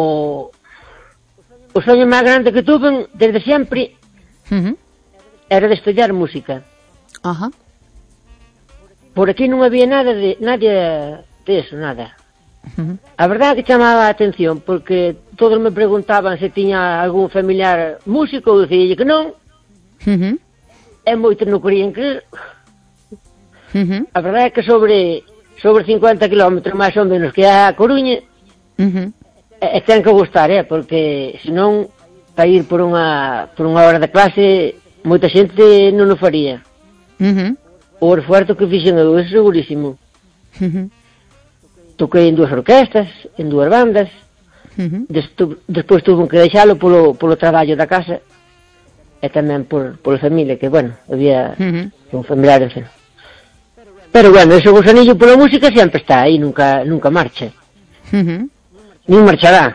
o soño máis grande que tuve desde sempre Uh-huh. era de estudiar música. Ajá. Por aquí non había nada de nada de eso, nada. Uh-huh. A verdade que chamaba a atención porque todos me preguntaban se tiña algún familiar músico, eu dicía que non, Uh-huh. e moitos non querían creer. Uh-huh. A verdade é que sobre sobre cincuenta kilómetros máis ou menos que a Coruña, Uh-huh. e, e ten que gustar, eh, porque senón para ir por unha por unha hora de clase moita xente non o faría. Uh-huh. O esfuerzo que fixen eu, é segurísimo. Uh-huh. Toquei en dúas orquestas, en dúas bandas, Uh-huh. Destu, despois tuve que deixalo polo, polo traballo da casa e tamén por, pola familia, que, bueno, había Uh-huh. un familiar, en fin. Pero, bueno, ese gusanillo pola música sempre está aí, nunca, nunca marcha. Uh-huh. Nin marchará.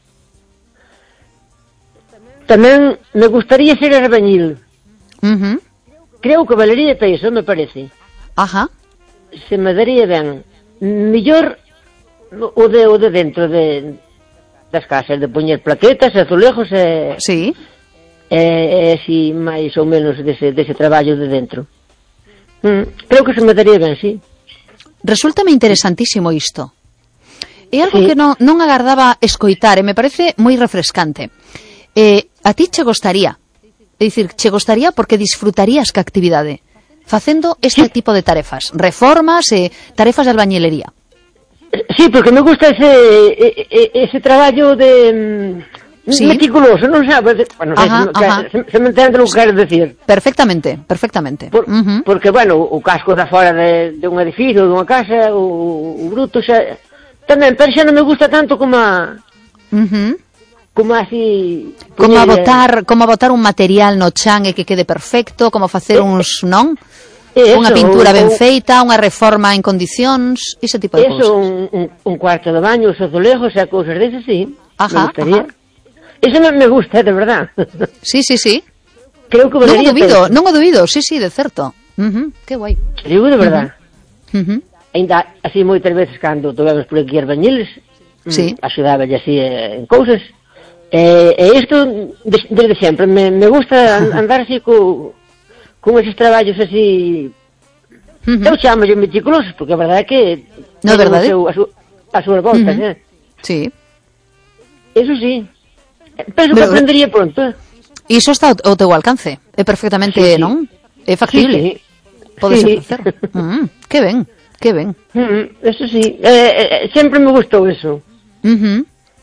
Tamén me gustaría ser albañil. Uh-huh. Creo que valería para iso, me parece. Ajá. Se me daría ben. Mellor o de, o de dentro de, das casas, de poñer plaquetas, azulejos e... Sí. E, e así máis ou menos dese, dese traballo de dentro. Mm, creo que se me daría ben, sí. Resúltame interesantísimo isto. É algo Sí. que non, non agardaba escoitar e me parece moi refrescante. Eh, a ti che gostaría, é dicir, che gostaría porque disfrutarías ca actividade facendo este Sí. tipo de tarefas, reformas e tarefas de albañilería. Sí, porque me gusta ese e- e- ese traballo de mm, Sí. meticuloso, non sabes? Bueno, Ajá, se, se, ajá. se, se me entende o que quero decir. Perfectamente, perfectamente. Por, Ujú. Porque, bueno, o casco da fora de, de un edificio, de unha casa, o, o bruto xa... Tamén, pero xa non me gusta tanto como a... Ujú. Como así... Como a poñer- botar, como a botar un material no chan e que quede perfecto, como facer uns, non? Eso, Unha pintura ou- ben ou- feita, unha reforma en condicións, ese tipo de Eso, cousas. un, un, un cuarto de baño, os azulejos e cousas desas, sí. Ajá, me gustaría. ajá. Eso me, me gusta, de verdad. Sí, sí, sí. Creo que Non o valería dubido, pena. non o dubido, sí, sí, de certo. Uh-huh. Que guai. Digo de verdad. Uh-huh. Ainda así moitas veces cando tovemos por aquí albañiles, Sí. mm, axudáballe así eh, en cousas. E, e isto des, desde sempre me, me gusta an- andar así co, con esos traballos así. Uh-huh. Eu chamo yo meticulosos, porque a verdade é que Non é teñen verdade? o seu, a, su, a súas voltas, Ujú. eh? Sí. Eso sí. Penso que Pero- aprendería pronto. eh. Iso está ao ao teu alcance. É perfectamente, Sí, sí. non? É factible. Sí, sí. Podes Sí. facer. Mm, que ben, que ben. Mm, eso sí. Eh, eh, sempre me gustou eso. Uh-huh.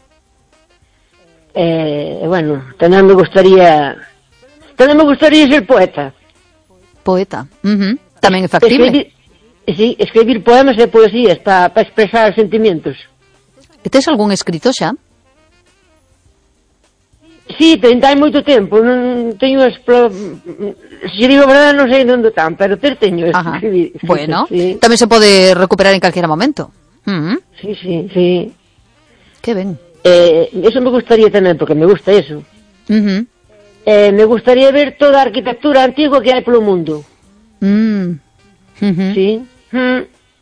Eh, bueno, tamén me gustaría... Tamén me gustaría ser poeta. Poeta. Uh-huh. Tamén é factible. Escribir, sí, escribir poemas e poesías para pa expresar sentimientos. E tes algún escrito xa? Sí, ten, hai moito tempo, non teño as pro... Se digo a verdade non sei onde están, pero ter teño Ajá. escribir. Bueno, Sí, tamén se pode recuperar en calquera momento. Uh-huh. sí, sí, sí. Que ben. Eh, eso me gustaría tamén, porque me gusta eso. Uh-huh. Eh, me gustaría ver toda a arquitectura antigua que hai polo mundo. Mm. Uh-huh. Sí. Mm.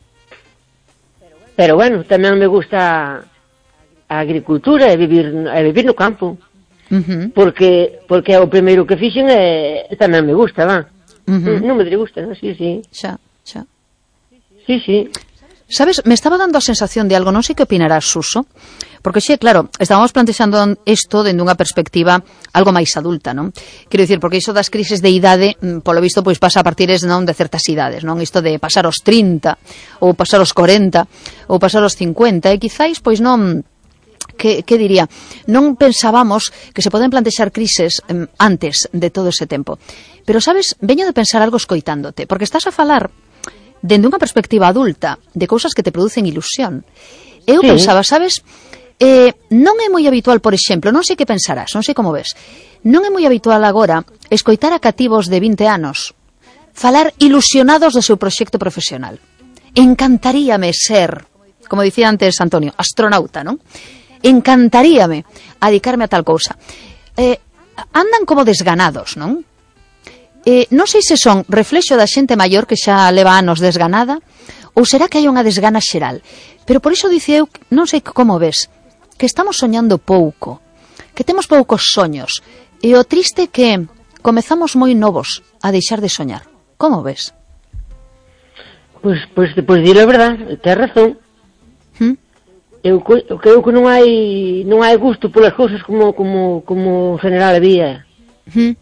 Pero bueno, tamén me gusta a agricultura e vivir, e vivir no campo. Uh-huh. Porque porque é o primeiro que fixen e tamén me gusta, va. Uh-huh. Non me disgusta, non? Sí, sí. Xa, xa. Sí, sí. Sabes, me estaba dando a sensación de algo, non sei que opinarás, Suso, porque xe, claro, estábamos plantexando isto dende unha perspectiva algo máis adulta, non? Quero dicir, porque iso das crises de idade, polo visto, pois pasa a partir non de certas idades, non? Isto de pasar os trinta, ou pasar os corenta, ou pasar os cincuenta, e quizáis, pois non... Que, que diría, non pensábamos que se poden plantexar crises eh, antes de todo ese tempo. Pero, sabes, veño de pensar algo escoitándote, porque estás a falar dende unha perspectiva adulta de cousas que te producen ilusión. Eu sí. pensaba, sabes, eh, non é moi habitual, por exemplo, non sei que pensarás, non sei como ves, non é moi habitual agora escoitar a cativos de vinte anos falar ilusionados do seu proxecto profesional. Encantaríame ser, como dicía antes Antonio, astronauta, non? Encantaríame adicarme a tal cousa. Eh, andan como desganados, non? Eh, non sei se son reflexo da xente maior que xa leva anos desganada ou será que hai unha desgana xeral. Pero por iso dice eu, non sei como ves, que estamos soñando pouco, que temos poucos soños e o triste que comezamos moi novos a deixar de soñar. Como ves? Pois, pois, pois dir a verdade, ten razón. ¿Mm? Eu creo que non hai non hai gusto polas cousas como como como general había. ¿Mm?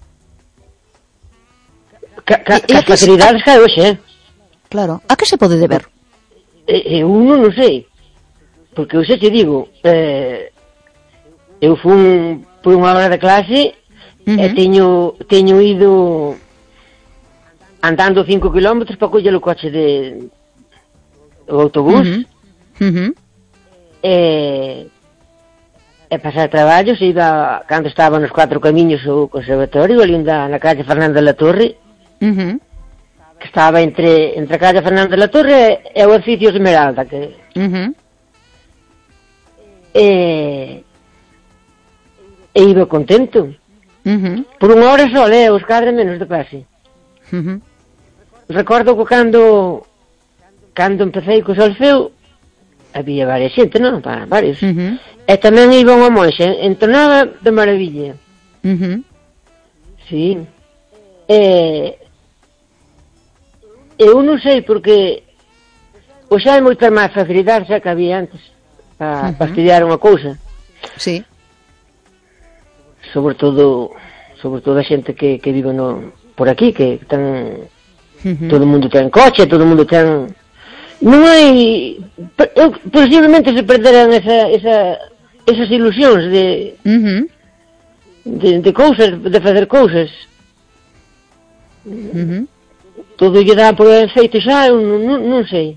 Ca, ca, ca facilidades que hai hoxe, eh? Claro. A que se pode deber? Eu non, non sei. Porque eu xa te digo, eh, eu fui por unha hora de clase uh-huh. e teño, teño ido andando cinco kilómetros para coller o coche de o autobús uh-huh. Uh-huh. e e pasar traballos, iba cando estaba nos Cuatro Camiños o conservatorio, ali na, na calle Fernando de la Torre. Uh-huh. Que estaba entre entre a calle Fernando de la Torre e o edificio Esmeralda que uh-huh. e e iba contento uh-huh. por unha hora só, eh, os cadres menos de clase uh-huh. recordo que cando cando empecé co solfeo había varias xente, non? Para varios uh-huh. e tamén iba unha monxa entonaba de maravilla uh-huh. sí e eu non sei porque o xa hai moita máis facilidade xa que había antes para, uh-huh. para estudiar unha cousa. Sí. Sobre todo sobre todo a xente que, que vive no, por aquí, que ten uh-huh. todo o mundo ten coche, todo o mundo ten non hai eu, posiblemente se perderan esa, esa, esas ilusións de, uh-huh. de de cousas, de facer cousas. Uh-huh. Todo lle dá por feito xa, eu non, non, non sei.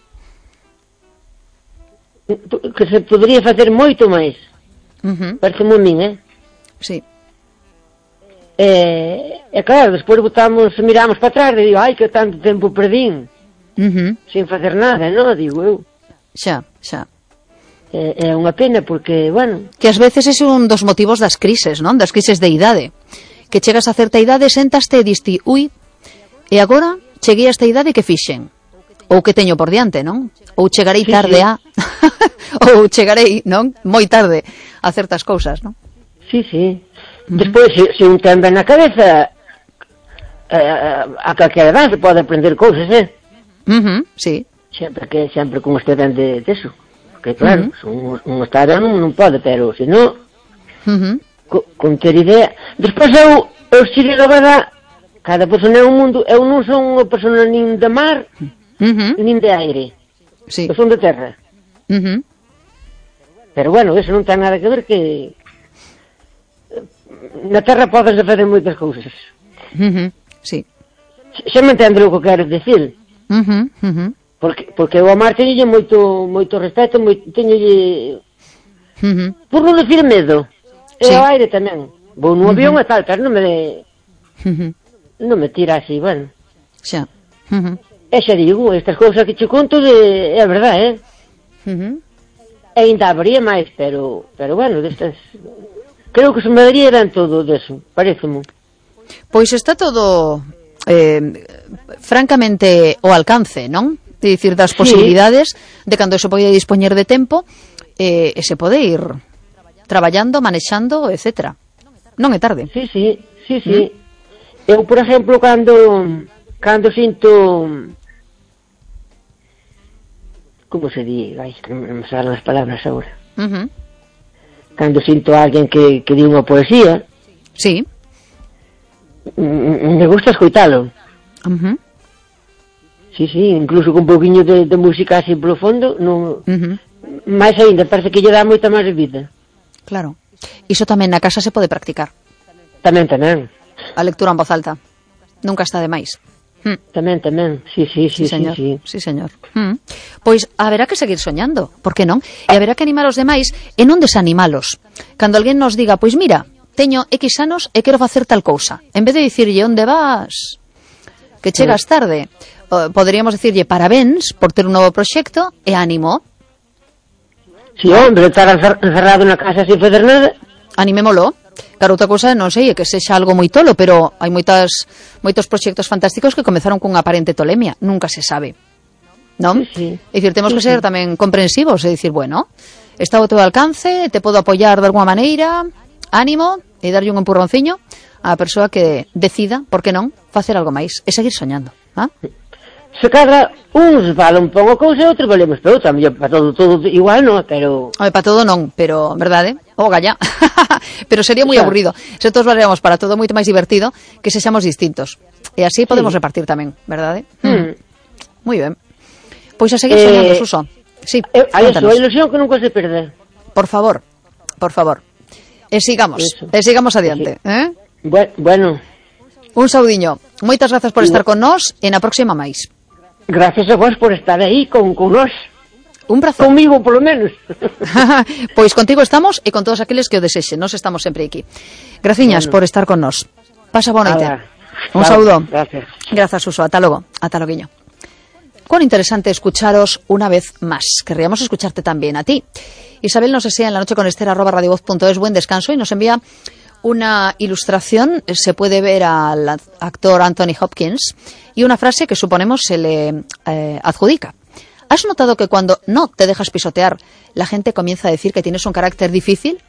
Que se podría facer moito máis. Uh-huh. Parece moi min, eh? Sí. E, e claro, despois botamos, miramos para atrás e digo, ai, que tanto tempo perdín. Uh-huh. Sin facer nada, non? Digo eu. Xa, xa. É, é unha pena porque, bueno... Que ás veces é un dos motivos das crises, non? Das crises de idade. Que chegas a certa idade, sentaste e diste, ui, e agora cheguei a esta idade que fixen. Ou que teño por diante, non? Ou chegarei sí, tarde sí. a... ou chegarei, non? Moi tarde a certas cousas, non? Sí, sí. Uh-huh. Despois, se, se un ten ben na cabeza, eh, a calquera edad se pode aprender cousas, eh? Uh-huh, sí. Sempre que sempre con este ben de, de eso. Porque, claro, uh-huh. un, un estado non, non pode, pero, se non, uh-huh. co, con ter idea... Despois eu, eu xirei a verdade, cada persona é un mundo, eu non son unha persona nin de mar, uh-huh. nin de aire. Sí. Eu son de terra. Uh-huh. Pero, bueno, eso non ten nada que ver que... Na terra podes fazer moitas cousas. Uh-huh. Sí. Xa me entende o que quero dicir. Uh-huh. Uh-huh. Porque, porque eu a mar teñolle moito, moito respeto, moito, teñolle... Uh-huh. Por non decir medo. E sí. Ao aire tamén. Vou no uh-huh. avión e tal, pero non me... De... Uh-huh. Non me tira así, bueno. Xa. Uh-huh. E xa digo, estas cousas que che conto de... é a verdade, eh? Uh-huh. E ainda habría máis, pero... Pero bueno, destas... Creo que se me daría ben todo deso, pareceme. Pois está todo... Eh, francamente ao alcance, non? De dicir, das posibilidades sí. De cando se pode dispoñer de tempo eh, e se pode ir traballando, manexando, etcétera. Non é tarde. Sí, sí, sí, sí. ¿Mm? Eu, por exemplo, cando cando sinto como se di, ai, que non me salen as palabras agora. Uh-huh. Cando sinto a alguén que, que di unha poesía, sí, me gusta escoitalo. uh-huh. Sí, sí, incluso con un poquinho de, de música así polo fondo, non, Uh-huh. máis ainda, parece que lle dá moita máis vida. Claro. Iso tamén na casa se pode practicar. Tamén, tamén. A lectura en voz alta. Nunca está de máis. Hmm. Tamén, tamén. Sí, sí, sí, Sí, señor. sí, Sí, sí. señor. Hmm. Pois haberá que seguir soñando, por que non? E haberá que animar os demais e non desanimalos. Cando alguén nos diga, pois mira, teño X anos e quero facer tal cousa, en vez de dicirlle onde vas, que chegas tarde, poderíamos dicirlle parabéns por ter un novo proxecto e ánimo. Si, sí, hombre, estar encerrado na casa sin fazer nada. Animémolo. Claro, outra cousa, non sei, é que sexa algo moi tolo, pero hai moitas, moitos proxectos fantásticos que comezaron cunha aparente tolemia. Nunca se sabe. Non? Sí, sí. É dicir, temos sí, que ser sí. tamén comprensivos e dicir, bueno, está ao teu alcance, te podo apoiar de alguma maneira, ánimo, e darlle un empurronciño á persoa que decida, por que non, facer algo máis e seguir soñando. ¿Ah? Se cada uns valen para unha cousa e outros valemos para outra, mellor para todo, todo igual, non, pero... Oye, para todo non, pero, verdade? O galla. Pero sería moi Xa. aburrido. Se todos valéramos para todo moito máis divertido, que sexamos distintos. E así podemos Sí. repartir tamén, verdade? Hmm. Moi ben. Pois a seguir Eh, soñando, Suso. Sí, Eh, a eso, cuéntanos. a ilusión que nunca se perde. Por favor, por favor. E sigamos, Eso. e sigamos adiante. Eh? Bu- bueno, Un saudiño. Moitas grazas por estar con nós e na próxima máis. gracias a vos por estar aí con, con nós. Un prazer. Comigo, polo menos. Pois contigo estamos e con todos aqueles que o desexen. Nós estamos sempre aquí. Graciñas Bueno. por estar con nós. Pasa boa noite. Ala. Un Vale, saúdo. Gracias. Grazas, Suso. Ata logo. Ata loguiño. Cuán interesante escucharos una vez más. Querríamos escucharte también a ti. Isabel nos desea en la noche con Esther arroba radiovoz punto es buen descanso y nos envía una ilustración. Se puede ver al actor Anthony Hopkins y una frase que suponemos se le eh, adjudica. ¿Has notado que cuando no te dejas pisotear, la gente comienza a decir que tienes un carácter difícil?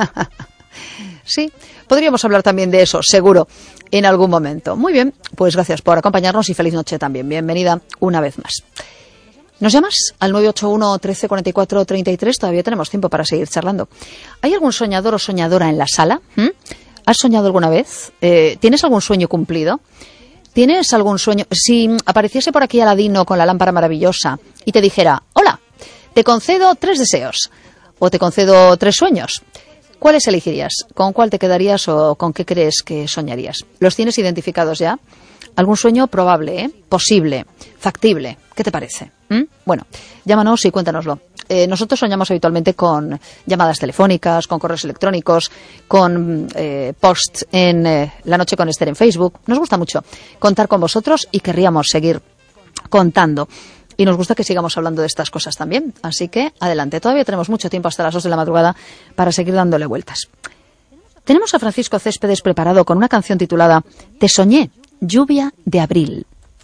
Sí, podríamos hablar también de eso, seguro, en algún momento. Muy bien, pues gracias por acompañarnos y feliz noche también. Bienvenida una vez más. ¿Nos llamas al nueve ocho uno, trece, cuarenta y cuatro, treinta y tres? Todavía tenemos tiempo para seguir charlando. ¿Hay algún soñador o soñadora en la sala? ¿Mm? ¿Has soñado alguna vez? Eh, ¿Tienes algún sueño cumplido? ¿Tienes algún sueño? Si apareciese por aquí Aladino con la lámpara maravillosa y te dijera, hola, te concedo tres deseos o te concedo tres sueños, ¿cuáles elegirías? ¿Con cuál te quedarías o con qué crees que soñarías? ¿Los tienes identificados ya? ¿Algún sueño probable, eh? posible, factible? ¿Qué te parece? ¿Mm? Bueno, llámanos y cuéntanoslo. Eh, nosotros soñamos habitualmente con llamadas telefónicas, con correos electrónicos, con eh, posts en eh, La Noche con Esther en Facebook. Nos gusta mucho contar con vosotros y querríamos seguir contando. Y nos gusta que sigamos hablando de estas cosas también. Así que adelante, todavía tenemos mucho tiempo hasta las dos de la madrugada para seguir dándole vueltas. Tenemos a Francisco Céspedes preparado con una canción titulada Te soñé, lluvia de abril.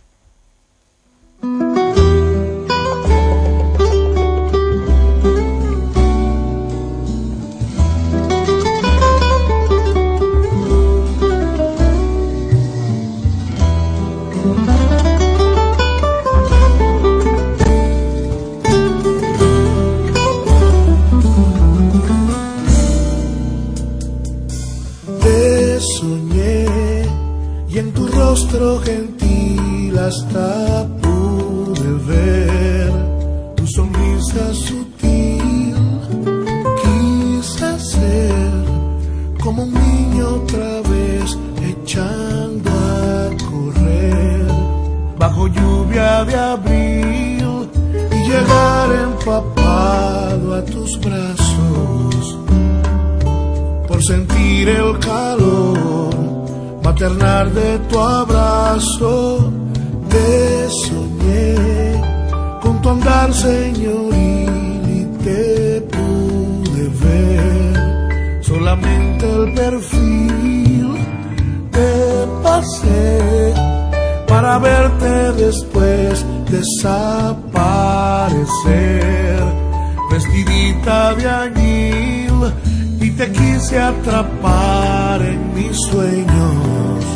Rostro gentil hasta pude ver tu sonrisa sutil. Quise ser como un niño otra vez echando a correr bajo lluvia de abril y llegar empapado a tus brazos por sentir el calor maternar de tu abrazo. Te soñé con tu andar señoril y te pude ver solamente el perfil. Te pasé para verte después desaparecer vestidita de añil y te quise atrapar en mis sueños,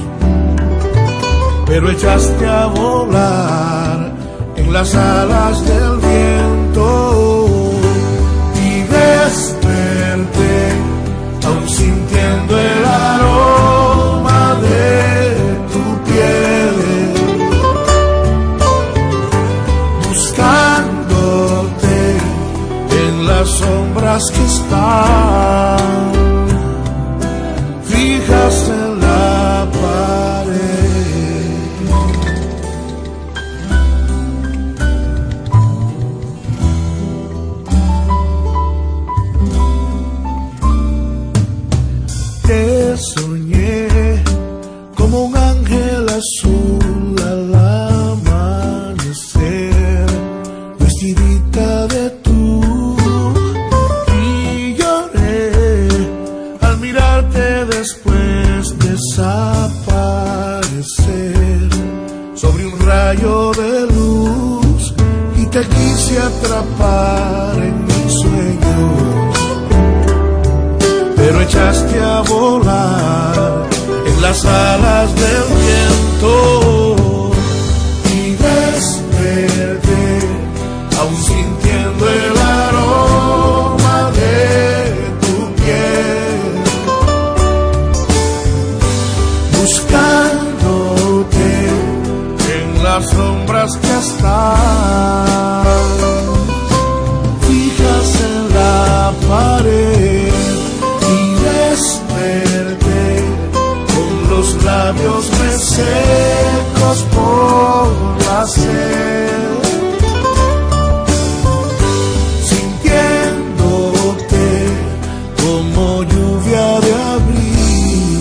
pero echaste a volar en las alas del viento. viento y desperté, aún sintiendo el aroma de tu piel, buscándote en las sombras que están fijas en la pared. Te soñé como un ángel azul al amanecer, vestidita de tú, y lloré al mirarte después desaparecer sobre un rayo de luz, y te quise atrapar en mis sueños, pero echaste a volar en las alas del viento y desperté, aún sintiendo el aroma de tu piel, buscándote en las sombras que están fijas en la pared. Desperté con los labios resecos por la sed, sintiéndote como lluvia de abril,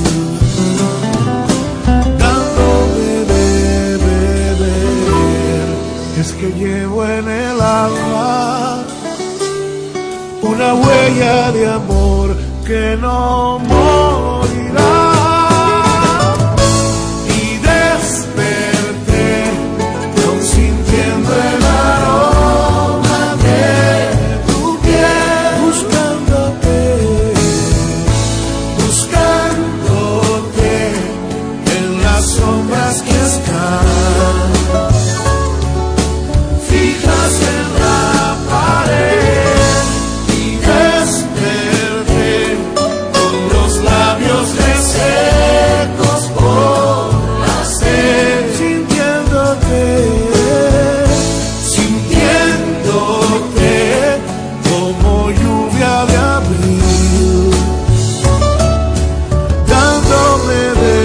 dándome de beber. Es que llevo en el alma una huella de amor que no morirá, y desperté aún sintiendo el aroma de tu piel, buscándote, buscándote en las sombras que están fijas en la pared. Secos por la sed, sintiéndote, sintiéndote como lluvia de abril, dándome de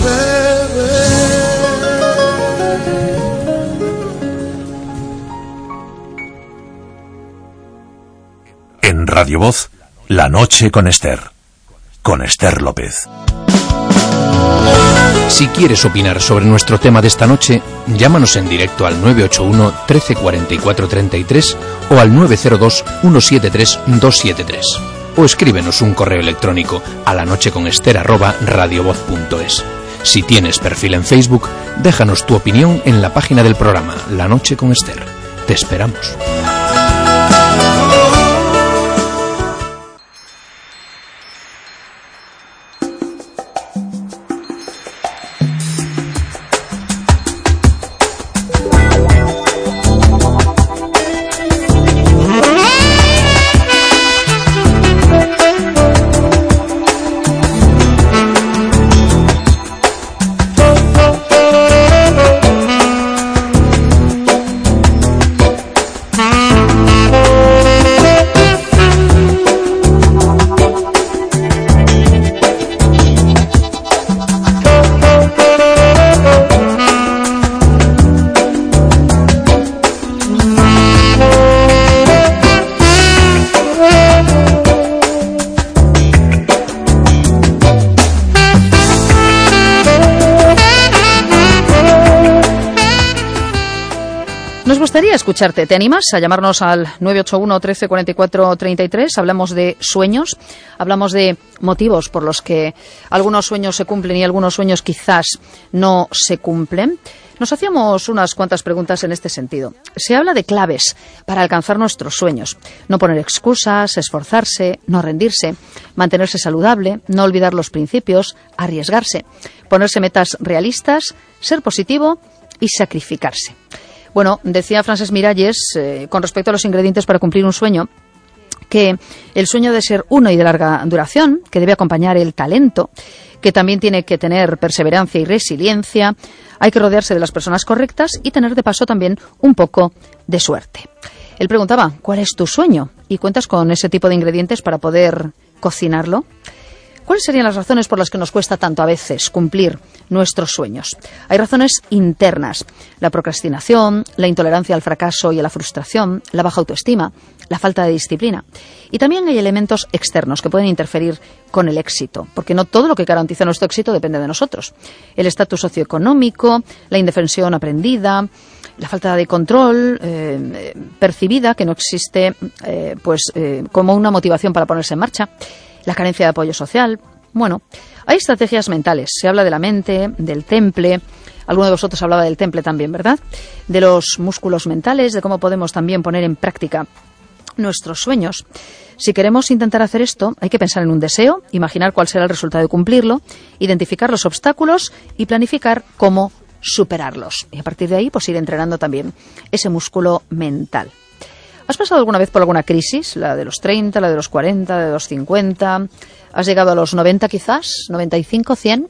beber. En Radio Voz, La Noche con Esther, con Esther López. Si quieres opinar sobre nuestro tema de esta noche, llámanos en directo al nueve ocho uno, trece cuarenta y cuatro, treinta y tres o al nueve cero dos, uno siete tres, dos siete tres. O escríbenos un correo electrónico a lanocheconester arroba radiovoz punto es. Si tienes perfil en Facebook, déjanos tu opinión en la página del programa La Noche con Esther. Te esperamos. Escucharte. ¿Te animas a llamarnos al nueve ocho uno, trece cuarenta y cuatro, treinta y tres? Hablamos de sueños, hablamos de motivos por los que algunos sueños se cumplen y algunos sueños quizás no se cumplen. Nos hacíamos unas cuantas preguntas en este sentido. Se habla de claves para alcanzar nuestros sueños. No poner excusas, esforzarse, no rendirse, mantenerse saludable, no olvidar los principios, arriesgarse, ponerse metas realistas, ser positivo y sacrificarse. Bueno, decía Francesc Miralles, eh, con respecto a los ingredientes para cumplir un sueño, que el sueño debe ser uno y de larga duración, que debe acompañar el talento, que también tiene que tener perseverancia y resiliencia, hay que rodearse de las personas correctas y tener de paso también un poco de suerte. Él preguntaba, ¿cuál es tu sueño? ¿Y cuentas con ese tipo de ingredientes para poder cocinarlo? ¿Cuáles serían las razones por las que nos cuesta tanto a veces cumplir nuestros sueños? Hay razones internas, la procrastinación, la intolerancia al fracaso y a la frustración, la baja autoestima, la falta de disciplina. Y también hay elementos externos que pueden interferir con el éxito, porque no todo lo que garantiza nuestro éxito depende de nosotros. El estatus socioeconómico, la indefensión aprendida, la falta de control eh, percibida, que no existe eh, pues eh, como una motivación para ponerse en marcha, la carencia de apoyo social. Bueno, hay estrategias mentales. Se habla de la mente, del temple. Alguno de vosotros hablaba del temple también, ¿verdad? De los músculos mentales, de cómo podemos también poner en práctica nuestros sueños. Si queremos intentar hacer esto, hay que pensar en un deseo, imaginar cuál será el resultado de cumplirlo, identificar los obstáculos y planificar cómo superarlos. Y a partir de ahí, pues ir entrenando también ese músculo mental. ¿Has pasado alguna vez por alguna crisis? La de los treinta, la de los cuarenta, la de los cincuenta. ¿Has llegado a los noventa quizás? ¿noventa y cinco, cien?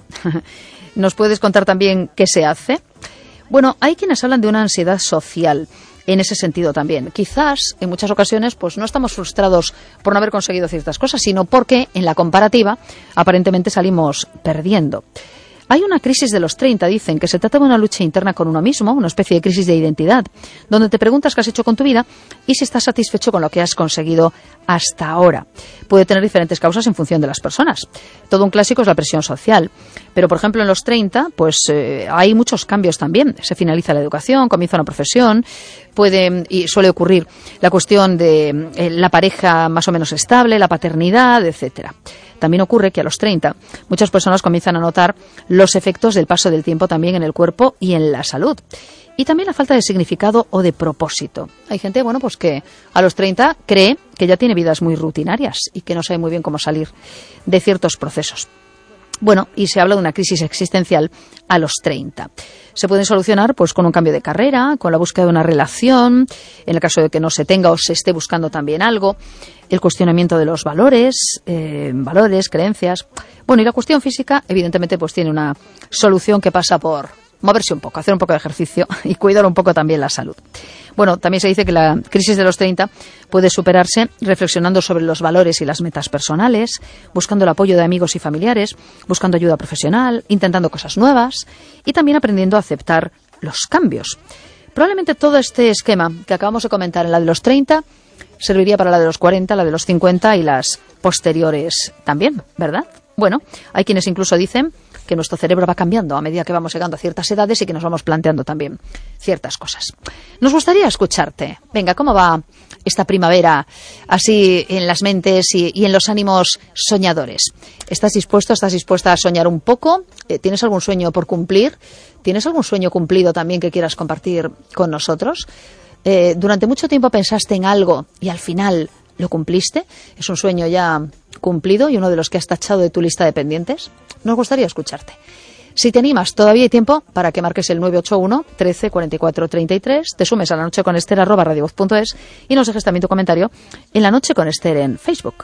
¿Nos puedes contar también qué se hace? Bueno, hay quienes hablan de una ansiedad social en ese sentido también. Quizás en muchas ocasiones pues no estamos frustrados por no haber conseguido ciertas cosas, sino porque en la comparativa aparentemente salimos perdiendo. Hay una crisis de los treinta, dicen, que se trata de una lucha interna con uno mismo, una especie de crisis de identidad, donde te preguntas qué has hecho con tu vida y si estás satisfecho con lo que has conseguido hasta ahora. Puede tener diferentes causas en función de las personas. Todo un clásico es la presión social. Pero, por ejemplo, en los treinta, pues eh, hay muchos cambios también. Se finaliza la educación, comienza una profesión, puede y suele ocurrir la cuestión de eh, la pareja más o menos estable, la paternidad, etcétera. También ocurre que a los treinta muchas personas comienzan a notar los efectos del paso del tiempo también en el cuerpo y en la salud. Y también la falta de significado o de propósito. Hay gente, bueno, pues que a los treinta cree que ya tiene vidas muy rutinarias y que no sabe muy bien cómo salir de ciertos procesos. Bueno, y se habla de una crisis existencial a los treinta. Se pueden solucionar pues con un cambio de carrera, con la búsqueda de una relación, en el caso de que no se tenga o se esté buscando también algo, el cuestionamiento de los valores, eh, valores, creencias. Bueno, y la cuestión física, evidentemente, pues tiene una solución que pasa por moverse un poco, hacer un poco de ejercicio y cuidar un poco también la salud. Bueno, también se dice que la crisis de los treinta puede superarse reflexionando sobre los valores y las metas personales, buscando el apoyo de amigos y familiares, buscando ayuda profesional, intentando cosas nuevas y también aprendiendo a aceptar los cambios. Probablemente todo este esquema que acabamos de comentar en la de los treinta serviría para la de los cuarenta, la de los cincuenta y las posteriores también, ¿verdad? Bueno, hay quienes incluso dicen que nuestro cerebro va cambiando a medida que vamos llegando a ciertas edades y que nos vamos planteando también ciertas cosas. Nos gustaría escucharte. Venga, ¿cómo va esta primavera así en las mentes y, y en los ánimos soñadores? ¿Estás dispuesto, estás dispuesta a soñar un poco? ¿Tienes algún sueño por cumplir? ¿Tienes algún sueño cumplido también que quieras compartir con nosotros? Eh, ¿Durante mucho tiempo pensaste en algo y al final lo cumpliste? ¿Es un sueño ya cumplido y uno de los que has tachado de tu lista de pendientes? Nos gustaría escucharte. Si te animas, todavía hay tiempo para que marques el nueve ocho uno, trece, cuarenta y cuatro, treinta y tres, te sumes a La Noche con Ester arroba radiovoz punto es y nos dejes también tu comentario en La Noche con Ester en Facebook.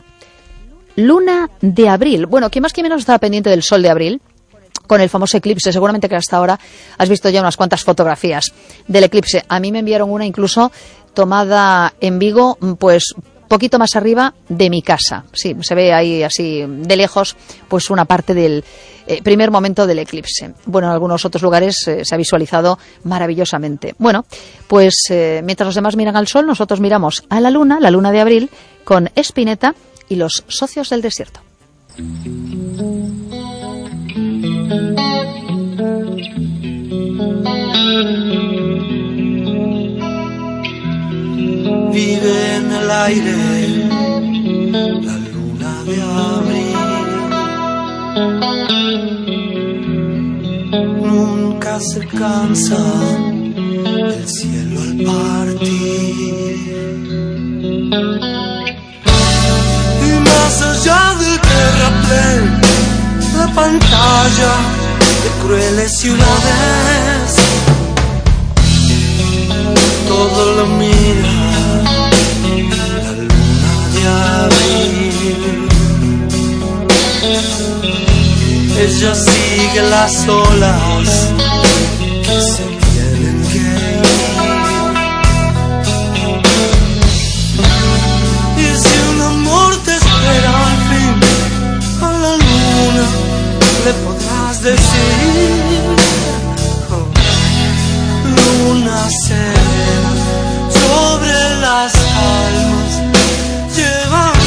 Luna de abril. Bueno, ¿quién más que menos estaba pendiente del sol de abril? Con el famoso eclipse. Seguramente que hasta ahora has visto ya unas cuantas fotografías del eclipse. A mí me enviaron una incluso tomada en Vigo, pues poquito más arriba de mi casa. Sí, se ve ahí así de lejos pues una parte del eh, primer momento del eclipse. Bueno, en algunos otros lugares eh, se ha visualizado maravillosamente. Bueno, pues eh, mientras los demás miran al sol, nosotros miramos a la luna, la luna de abril, con Spinetta y los socios del desierto. Vive en el aire la luna de abril. Nunca se cansa el cielo al partir. Y más allá del terraplén, la pantalla de crueles ciudades, todo lo mira, la luna de abril. Ella sigue las olas que se tienen que ir. Y si un amor te espera al fin, a la luna le podrás decir, oh, luna serena sobre las almas, llévame.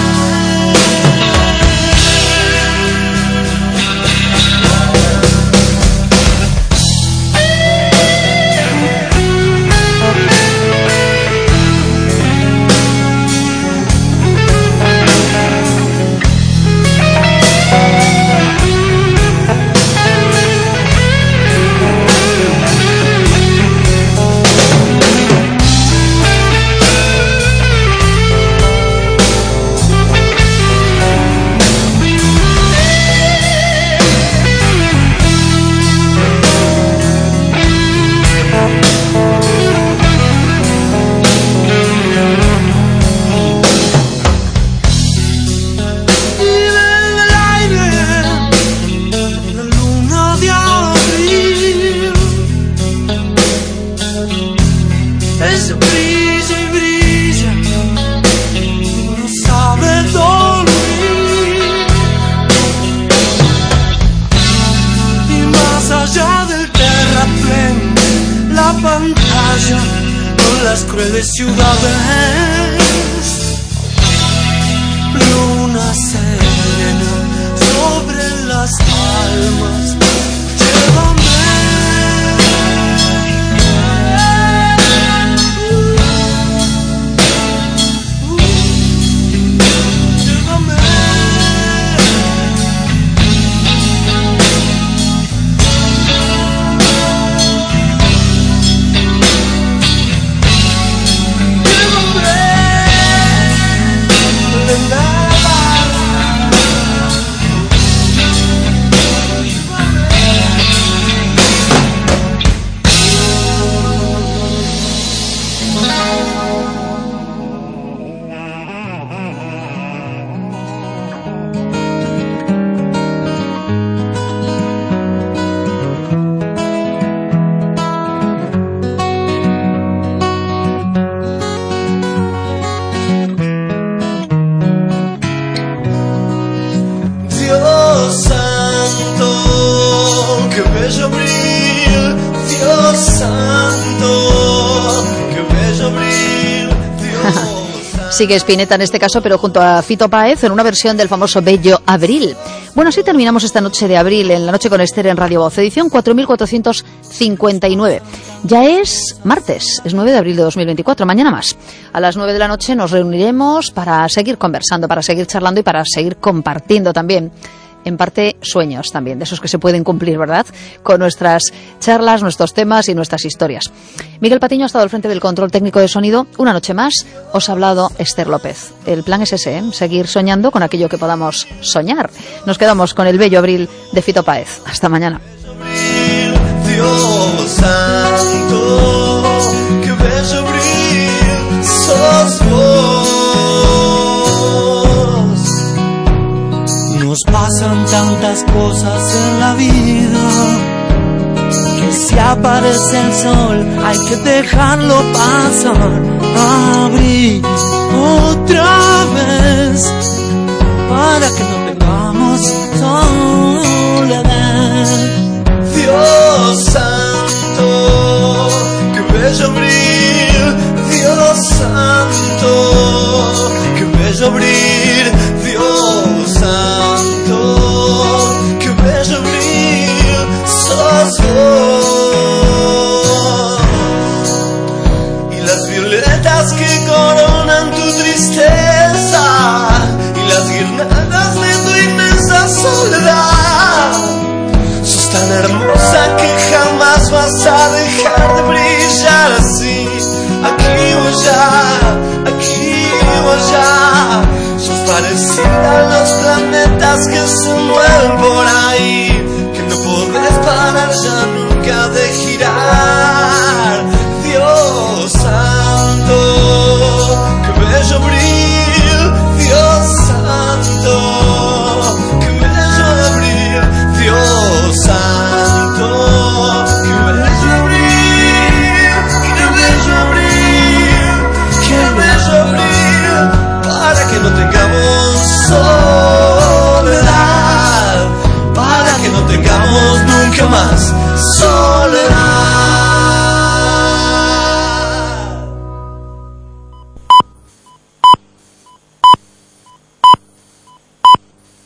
Crueles ciudades, luna serena sobre las almas, llévame. Sigue Spinetta en este caso, pero junto a Fito Páez en una versión del famoso Bello Abril. Bueno, así terminamos esta noche de abril, en La Noche con Esther en Radio Voz, edición cuatro mil cuatrocientos cincuenta y nueve. Ya es martes, es nueve de abril de dos mil veinticuatro, mañana más. A las nueve de la noche nos reuniremos para seguir conversando, para seguir charlando y para seguir compartiendo también, en parte, sueños también, de esos que se pueden cumplir, ¿verdad? Con nuestras charlas, nuestros temas y nuestras historias. Miguel Patiño ha estado al frente del control técnico de sonido. Una noche más os ha hablado Esther López. El plan es ese, ¿eh? Seguir soñando con aquello que podamos soñar. Nos quedamos con el Bello Abril de Fito Páez. Hasta mañana. Dios santo, que bello abril sos vos. Nos pasan tantas cosas en la vida, que si aparece el sol hay que dejarlo pasar. Abrir otra vez para que no tengamos soledad. Dios santo, que bello abril. Dios santo, que bello abril. Dios santo, que bello abril sos vos. Y las violetas que coronan tu tristeza, y las guirnaldas de tu inmensa soledad. Sos tan hermosa que jamás vas a dejar de brillar así. Aquí o allá, aquí o allá. Sos parecida a los planetas que se mueven